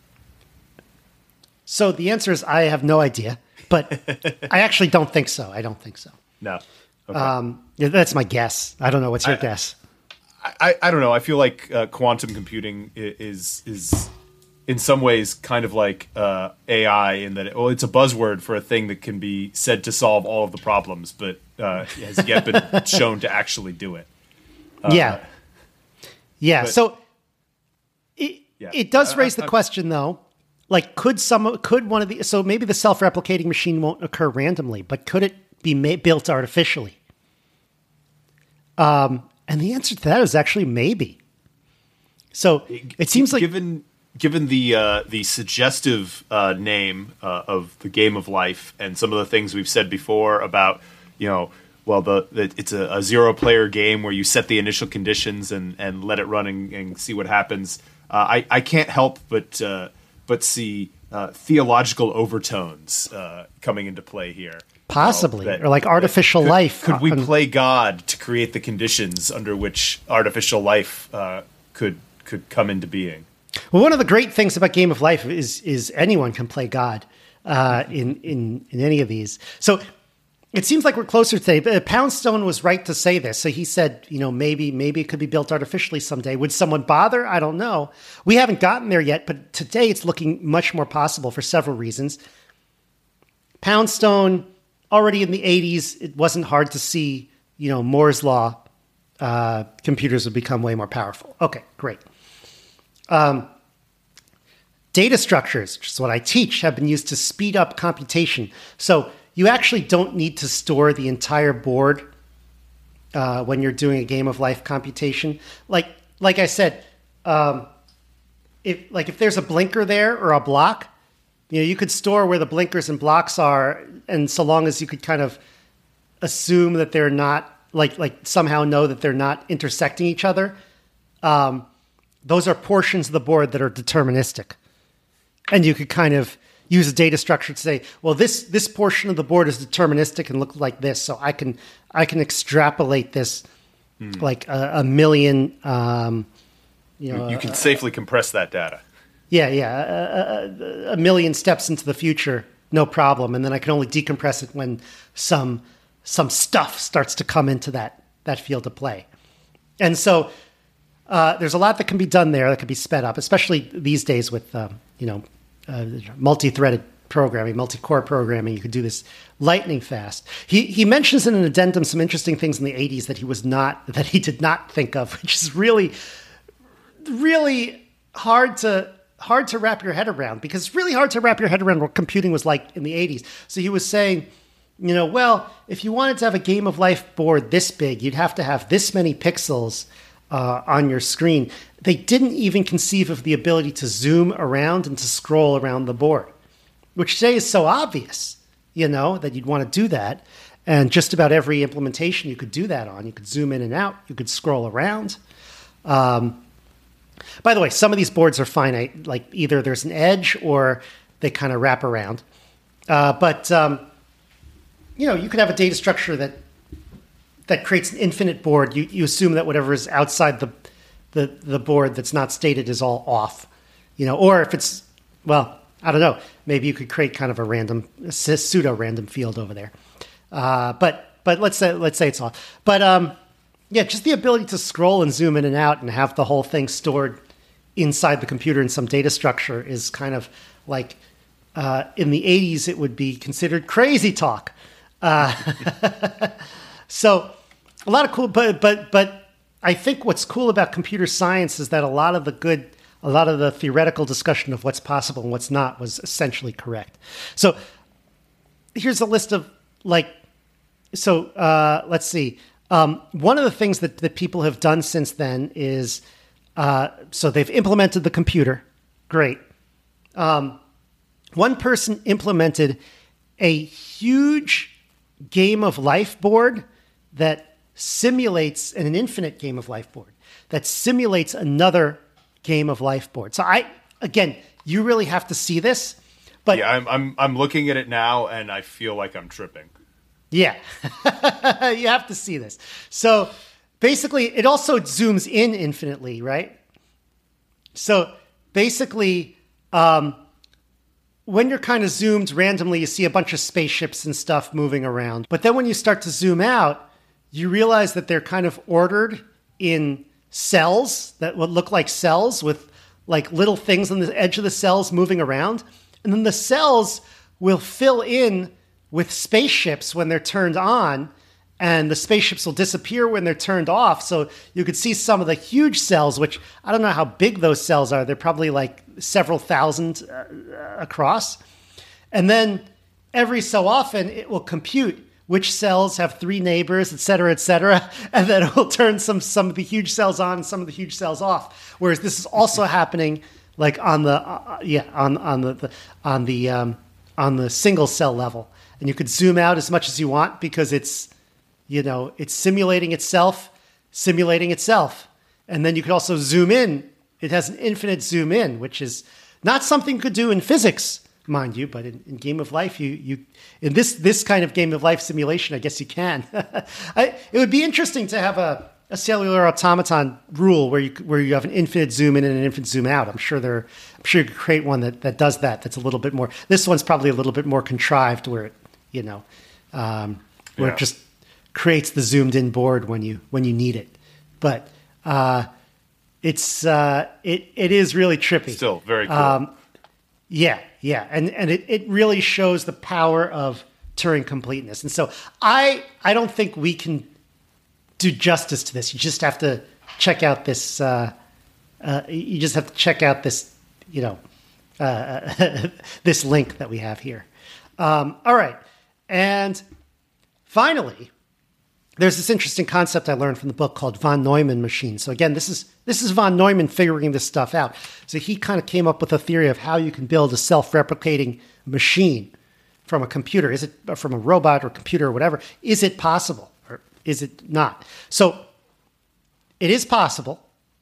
So the answer is I have no idea, but I actually don't think so. I don't think so. No. Okay. Um, yeah, that's my guess. I don't know. What's your I, guess? I, I don't know. I feel like uh, quantum computing is is in some ways kind of like uh, A I in that it, well, it's a buzzword for a thing that can be said to solve all of the problems, but uh, has yet been shown to actually do it. Uh, yeah. Yeah. but- so it, Yeah. it does I- raise I- the I- question, though. Like, could some, could one of the, so maybe the self-replicating machine won't occur randomly, but could it be ma- built artificially? Um, and the answer to that is actually maybe. So it seems like, given given the uh, the suggestive uh, name uh, of the game of life and some of the things we've said before about, you know, well, the, the it's a, a zero player game where you set the initial conditions and, and let it run and, and see what happens. Uh, I I can't help but uh, but see uh, theological overtones uh, coming into play here. possibly, You know, that- or like artificial could, life. Could we on- play God to create the conditions under which artificial life uh, could could come into being? Well, one of the great things about Game of Life is is anyone can play God uh, in in in any of these. So it seems like we're closer today. But Poundstone was right to say this. So he said, you know, maybe maybe it could be built artificially someday. Would someone bother? I don't know. We haven't gotten there yet, but today it's looking much more possible for several reasons. Poundstone, already in the eighties, it wasn't hard to see, you know, Moore's law. Uh, computers would become way more powerful. Okay, great. Um, data structures, which is what I teach, have been used to speed up computation. So you actually don't need to store the entire board uh, when you're doing a game of life computation. Like, like I said, um, if like if there's a blinker there or a block, you know, you could store where the blinkers and blocks are, and so long as you could kind of assume that they're not like like somehow know that they're not intersecting each other. Um, those are portions of the board that are deterministic. And you could kind of use a data structure to say, well, this this portion of the board is deterministic and look like this. So I can I can extrapolate this hmm. like a, a million, um, you know. You can uh, safely compress that data. Yeah, yeah, a, a, a million steps into the future, no problem. And then I can only decompress it when some some stuff starts to come into that that field of play. And so uh, there's a lot that can be done there that can be sped up, especially these days with um, you know uh, multi-threaded programming, multi-core programming. You could do this lightning fast. He he mentions in an addendum some interesting things in the eighties that he was not that he did not think of, which is really really hard to. hard to wrap your head around, because it's really hard to wrap your head around what computing was like in the eighties. So he was saying, you know, well, if you wanted to have a game of life board this big, you'd have to have this many pixels uh, on your screen. They didn't even conceive of the ability to zoom around and to scroll around the board, which today is so obvious, you know, that you'd want to do that. And just about every implementation you could do that on. You could zoom in and out. You could scroll around. Um, By the way, some of these boards are finite, like either there's an edge or they kind of wrap around. Uh, but, um, you know, you could have a data structure that that creates an infinite board. You, you assume that whatever is outside the, the, the board that's not stated is all off. You know, or if it's, well, I don't know, maybe you could create kind of a random, pseudo-random field over there. Uh, but but let's say, let's say it's off. But, um, yeah, just the ability to scroll and zoom in and out and have the whole thing stored inside the computer in some data structure is kind of like uh, in the eighties, it would be considered crazy talk. Uh, so a lot of cool, but but but I think what's cool about computer science is that a lot of the good, a lot of the theoretical discussion of what's possible and what's not was essentially correct. So here's a list of like, so uh, let's see. Um, one of the things that, that people have done since then is, uh, so they've implemented the computer. Great. Um, one person implemented a huge game of life board that simulates, and an infinite game of life board that simulates another game of life board. So I, again, you really have to see this, But yeah, I'm I'm I'm looking at it now, and I feel like I'm tripping. Yeah, you have to see this. So basically, it also zooms in infinitely, right? So basically, um, when you're kind of zoomed randomly, you see a bunch of spaceships and stuff moving around. But then when you start to zoom out, you realize that they're kind of ordered in cells that would look like cells with like little things on the edge of the cells moving around. And then the cells will fill in with spaceships when they're turned on, and the spaceships will disappear when they're turned off. So you could see some of the huge cells, which I don't know how big those cells are. They're probably like several thousand uh, across. And then every so often it will compute which cells have three neighbors, et cetera, et cetera. And then it will turn some, some of the huge cells on and some of the huge cells off. Whereas this is also happening like on the, uh, yeah, on, on the, the on the, um, on the single cell level. And you could zoom out as much as you want because it's, you know, it's simulating itself, simulating itself. And then you could also zoom in. It has an infinite zoom in, which is not something you could do in physics, mind you, but in, in game of life, you, you in this this kind of game of life simulation, I guess you can. I, it would be interesting to have a, a cellular automaton rule where you where you have an infinite zoom in and an infinite zoom out. I'm sure there, I'm sure you could create one that, that does that. That's a little bit more. This one's probably a little bit more contrived, where it, you know, um, where yeah. it just creates the zoomed in board when you when you need it. But uh, it's uh, it it is really trippy. Still very cool. Um, yeah, yeah, and and it, it really shows the power of Turing completeness. And so I I don't think we can do justice to this. You just have to check out this. Uh, uh, you just have to check out this. You know, uh, this link that we have here. Um, all right, and finally, there's this interesting concept I learned from the book called von Neumann machine. So again, this is this is von Neumann figuring this stuff out. So he kind of came up with a theory of how you can build a self-replicating machine from a computer. Is it from a robot or computer or whatever? Is it possible or is it not? So it is possible.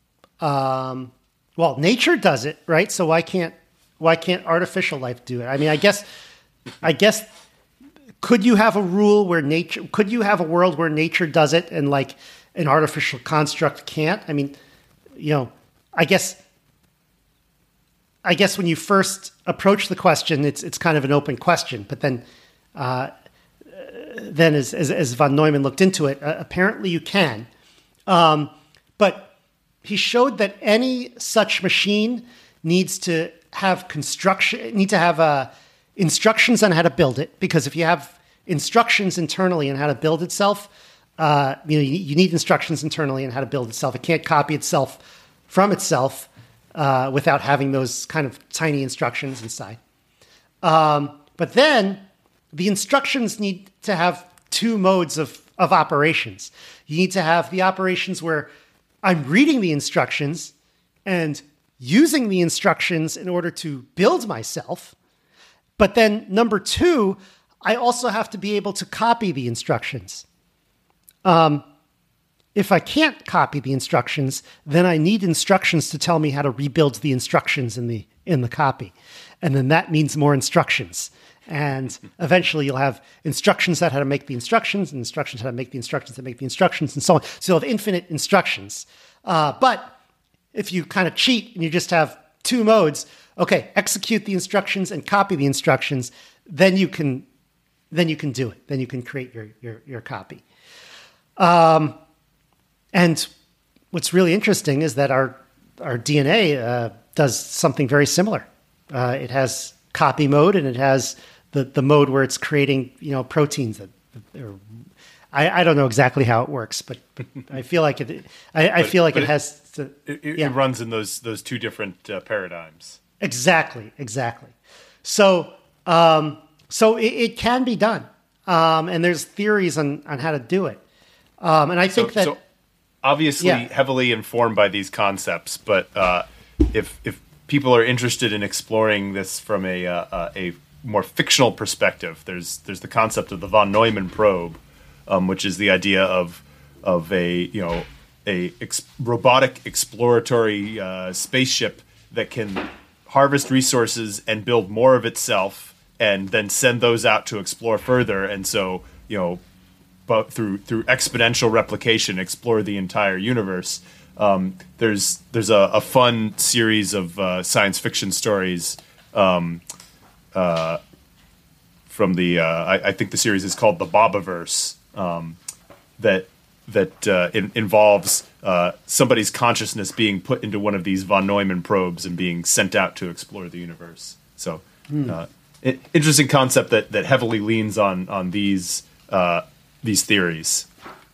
Um, well, nature does it, right? So why can't why can't artificial life do it? I mean, I guess I guess. Could you have a rule where nature, could you have a world where nature does it and like an artificial construct can't? I mean, you know, I guess, I guess when you first approach the question, it's, it's kind of an open question, but then, uh, then as, as, as von Neumann looked into it, uh, apparently you can. Um, but he showed that any such machine needs to have construction, need to have a, instructions on how to build it, because if you have instructions internally on how to build itself, uh, you know, you, you need instructions internally on how to build itself. It can't copy itself from itself uh, without having those kind of tiny instructions inside. Um, but then the instructions need to have two modes of, of operations. You need to have the operations where I'm reading the instructions and using the instructions in order to build myself. But then number two, I also have to be able to copy the instructions. Um, if I can't copy the instructions, then I need instructions to tell me how to rebuild the instructions in the in the copy. And then that means more instructions. And eventually you'll have instructions on how to make the instructions and instructions on how to make the instructions that make the instructions and so on. So you'll have infinite instructions. Uh, but if you kind of cheat and you just have two modes, okay, execute the instructions and copy the instructions, then you can, then you can do it. Then you can create your your, your copy. Um, and what's really interesting is that our our D N A uh, does something very similar. Uh, it has copy mode and it has the the mode where it's creating, you know, proteins that. Are, I, I don't know exactly how it works, but, but I feel like it. I, I but, feel like it, it has. To, it, it, yeah. it runs in those those two different uh, paradigms. Exactly, exactly. So, um, so it, it can be done, um, and there's theories on, on how to do it. Um, and I think so, that so obviously yeah. heavily informed by these concepts, but uh, if if people are interested in exploring this from a uh, a more fictional perspective, there's there's the concept of the von Neumann probe, um, which is the idea of of a you know a ex- robotic exploratory uh, spaceship that can harvest resources and build more of itself, and then send those out to explore further. And so, you know, but through through exponential replication, explore the entire universe. Um, there's there's a, a fun series of uh, science fiction stories um, uh, from the uh, I, I think the series is called the Bobiverse, um, that that uh, in, involves uh, somebody's consciousness being put into one of these von Neumann probes and being sent out to explore the universe. So, uh, it, interesting concept that that heavily leans on on these uh, these theories.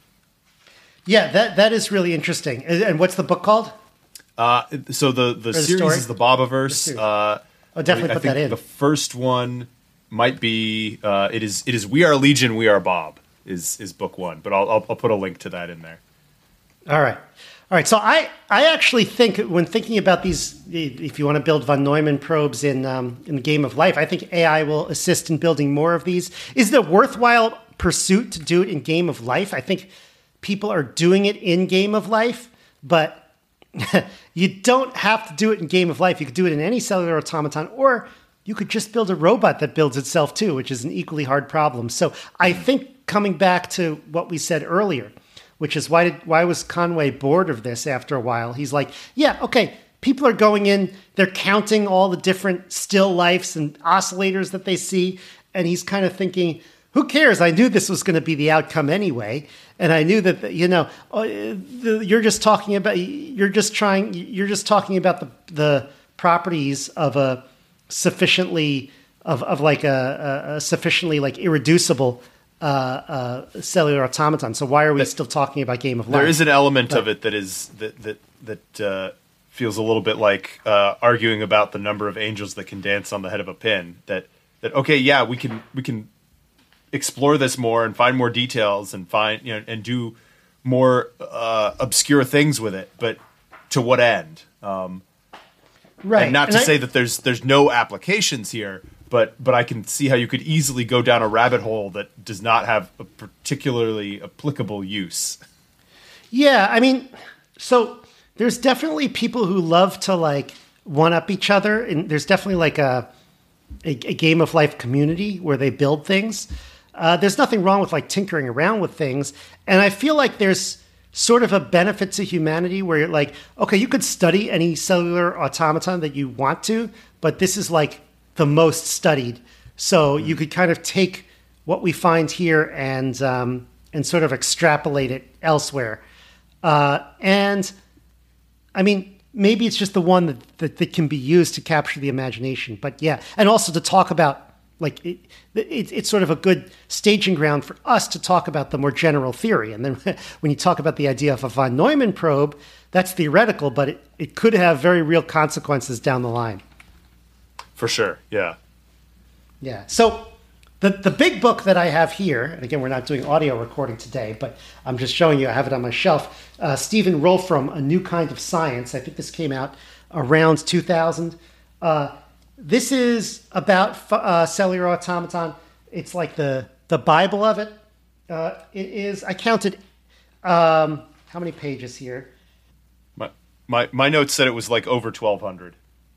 Yeah, that that is really interesting. And and what's the book called? Uh, so the the, the series story? is the Bobiverse. Uh, Oh, definitely I put think that in. The first one might be uh, it is it is We Are Legion, We Are Bob is is book one, but I'll, I'll I'll put a link to that in there. All right, all right. So I I actually think when thinking about these, if you want to build von Neumann probes in um, in the Game of Life, I think A I will assist in building more of these. Is it a worthwhile pursuit to do it in Game of Life? I think people are doing it in Game of Life, but you don't have to do it in Game of Life. You could do it in any cellular automaton, or you could just build a robot that builds itself too, which is an equally hard problem. So I think coming back to what we said earlier, which is why did why was Conway bored of this after a while? He's like, yeah, okay, people are going in, they're counting all the different still lifes and oscillators that they see, and he's kind of thinking, who cares? I knew this was going to be the outcome anyway. And I knew that, you know, you're just talking about, you're just trying, you're just talking about the the properties of a sufficiently, of, of like a, a sufficiently like irreducible uh, uh, cellular automaton. So why are we still talking about Game of Life? There is an element but, of it that is, that, that, that uh, feels a little bit like uh, arguing about the number of angels that can dance on the head of a pin. That, that, okay, yeah, we can, we can, explore this more and find more details and find, you know, and do more uh, obscure things with it, but to what end? Um, right. And not and to I, say that there's there's no applications here, but but I can see how you could easily go down a rabbit hole that does not have a particularly applicable use. Yeah, I mean, so there's definitely people who love to like one up each other, and there's definitely like a a, a Game of Life community where they build things. Uh, there's nothing wrong with like tinkering around with things. And I feel like there's sort of a benefit to humanity where you're like, okay, you could study any cellular automaton that you want to, but this is like the most studied. So you could kind of take what we find here and um, and sort of extrapolate it elsewhere. Uh, and I mean, maybe it's just the one that, that, that can be used to capture the imagination. But yeah, and also to talk about, like, it, it, it's sort of a good staging ground for us to talk about the more general theory. And then when you talk about the idea of a von Neumann probe, that's theoretical, but it, it could have very real consequences down the line. For sure, yeah. Yeah, so the, the big book that I have here, and again, we're not doing audio recording today, but I'm just showing you, I have it on my shelf, uh, Stephen Wolfram, A New Kind of Science. I think this came out around two thousand. Uh, This is about uh, cellular automaton. It's like the, the Bible of it. Uh, it is, I counted, um, how many pages here? My, my my notes said it was like over twelve hundred.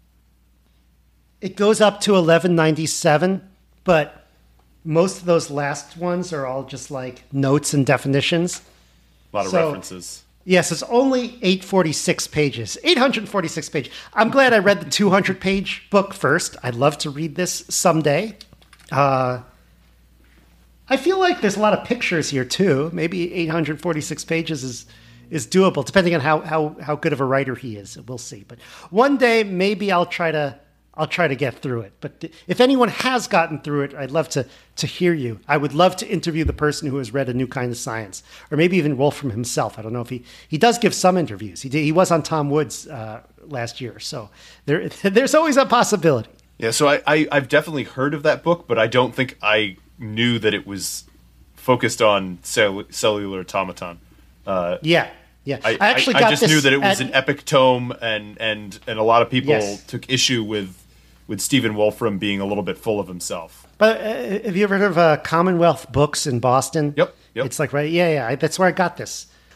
It goes up to eleven ninety-seven, but most of those last ones are all just like notes and definitions. A lot of So, references. Yes, it's only eight forty-six pages, eight hundred forty-six pages. I'm glad I read the two hundred page book first. I'd love to read this someday. Uh, I feel like there's a lot of pictures here too. Maybe eight hundred forty-six pages is is doable, depending on how, how, how good of a writer he is. We'll see. But one day, maybe I'll try to I'll try to get through it. But if anyone has gotten through it, I'd love to to hear you. I would love to interview the person who has read A New Kind of Science, or maybe even Wolfram himself. I don't know if he he does give some interviews. He did, he was on Tom Woods uh, last year, so there there's always a possibility. Yeah, so I, I I've definitely heard of that book, but I don't think I knew that it was focused on cell, cellular automaton. Uh, Yeah. Yeah, I, I actually I, got I just this knew that it was at- an epic tome, and and and a lot of people Yes. took issue with with Stephen Wolfram being a little bit full of himself. But uh, have you ever heard of uh, Commonwealth Books in Boston? Yep, yep. It's like, right, yeah, yeah, I, that's where I got this.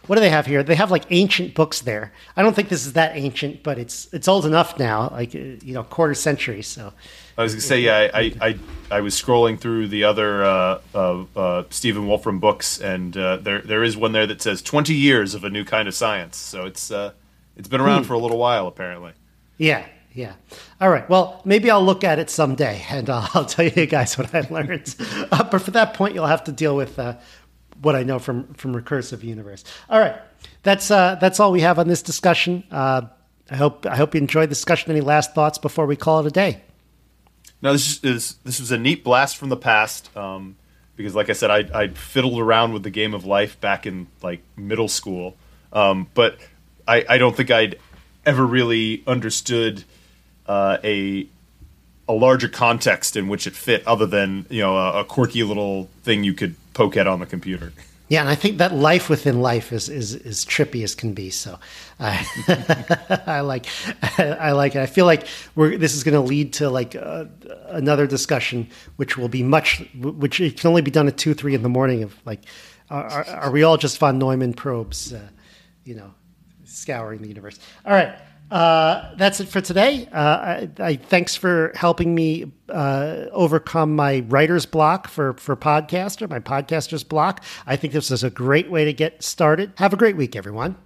what do they have here? They have like ancient books there. I don't think this is that ancient, but it's it's old enough now, like, you know, quarter century. So I was going to say, yeah, I, I, I was scrolling through the other uh, uh, uh, Stephen Wolfram books, and uh, there there is one there that says twenty years of a new kind of science. So it's uh, it's been around hmm. for a little while, apparently. Yeah, yeah. All right. Well, maybe I'll look at it someday, and uh, I'll tell you guys what I learned. uh, but for that point, you'll have to deal with uh, what I know from from Recursive Universe. All right. That's uh, that's all we have on this discussion. Uh, I hope I hope you enjoyed the discussion. Any last thoughts before we call it a day? No, this is this was a neat blast from the past, um, because, like I said, I I fiddled around with the game of life back in like middle school, um, but I, I don't think I'd ever really understood uh, a a larger context in which it fit, other than, you know, a, a quirky little thing you could poke at on the computer. Yeah, and I think that life within life is is, is trippy as can be. So I, I like I like it. I feel like we're this is going to lead to like uh, another discussion, which will be much, which it can only be done at two, three in the morning. Of like, are, are we all just von Neumann probes, uh, you know, scouring the universe? All right. Uh, that's it for today. Uh, I, I thanks for helping me uh, overcome my writer's block for, for podcaster, my podcaster's block. I think this is a great way to get started. Have a great week, everyone.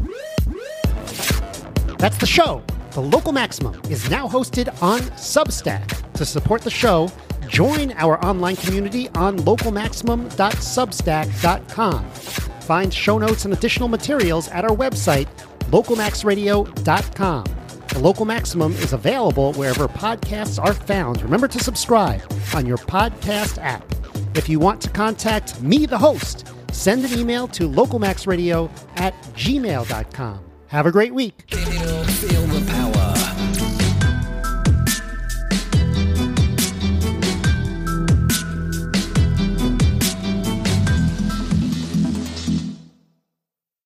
That's the show. The Local Maximum is now hosted on Substack. To support the show, join our online community on local maximum dot substack dot com. Find show notes and additional materials at our website, local max radio dot com. The Local Maximum is available wherever podcasts are found. Remember to subscribe on your podcast app. If you want to contact me, the host, send an email to localmaxradio at gmail dot com. Have a great week.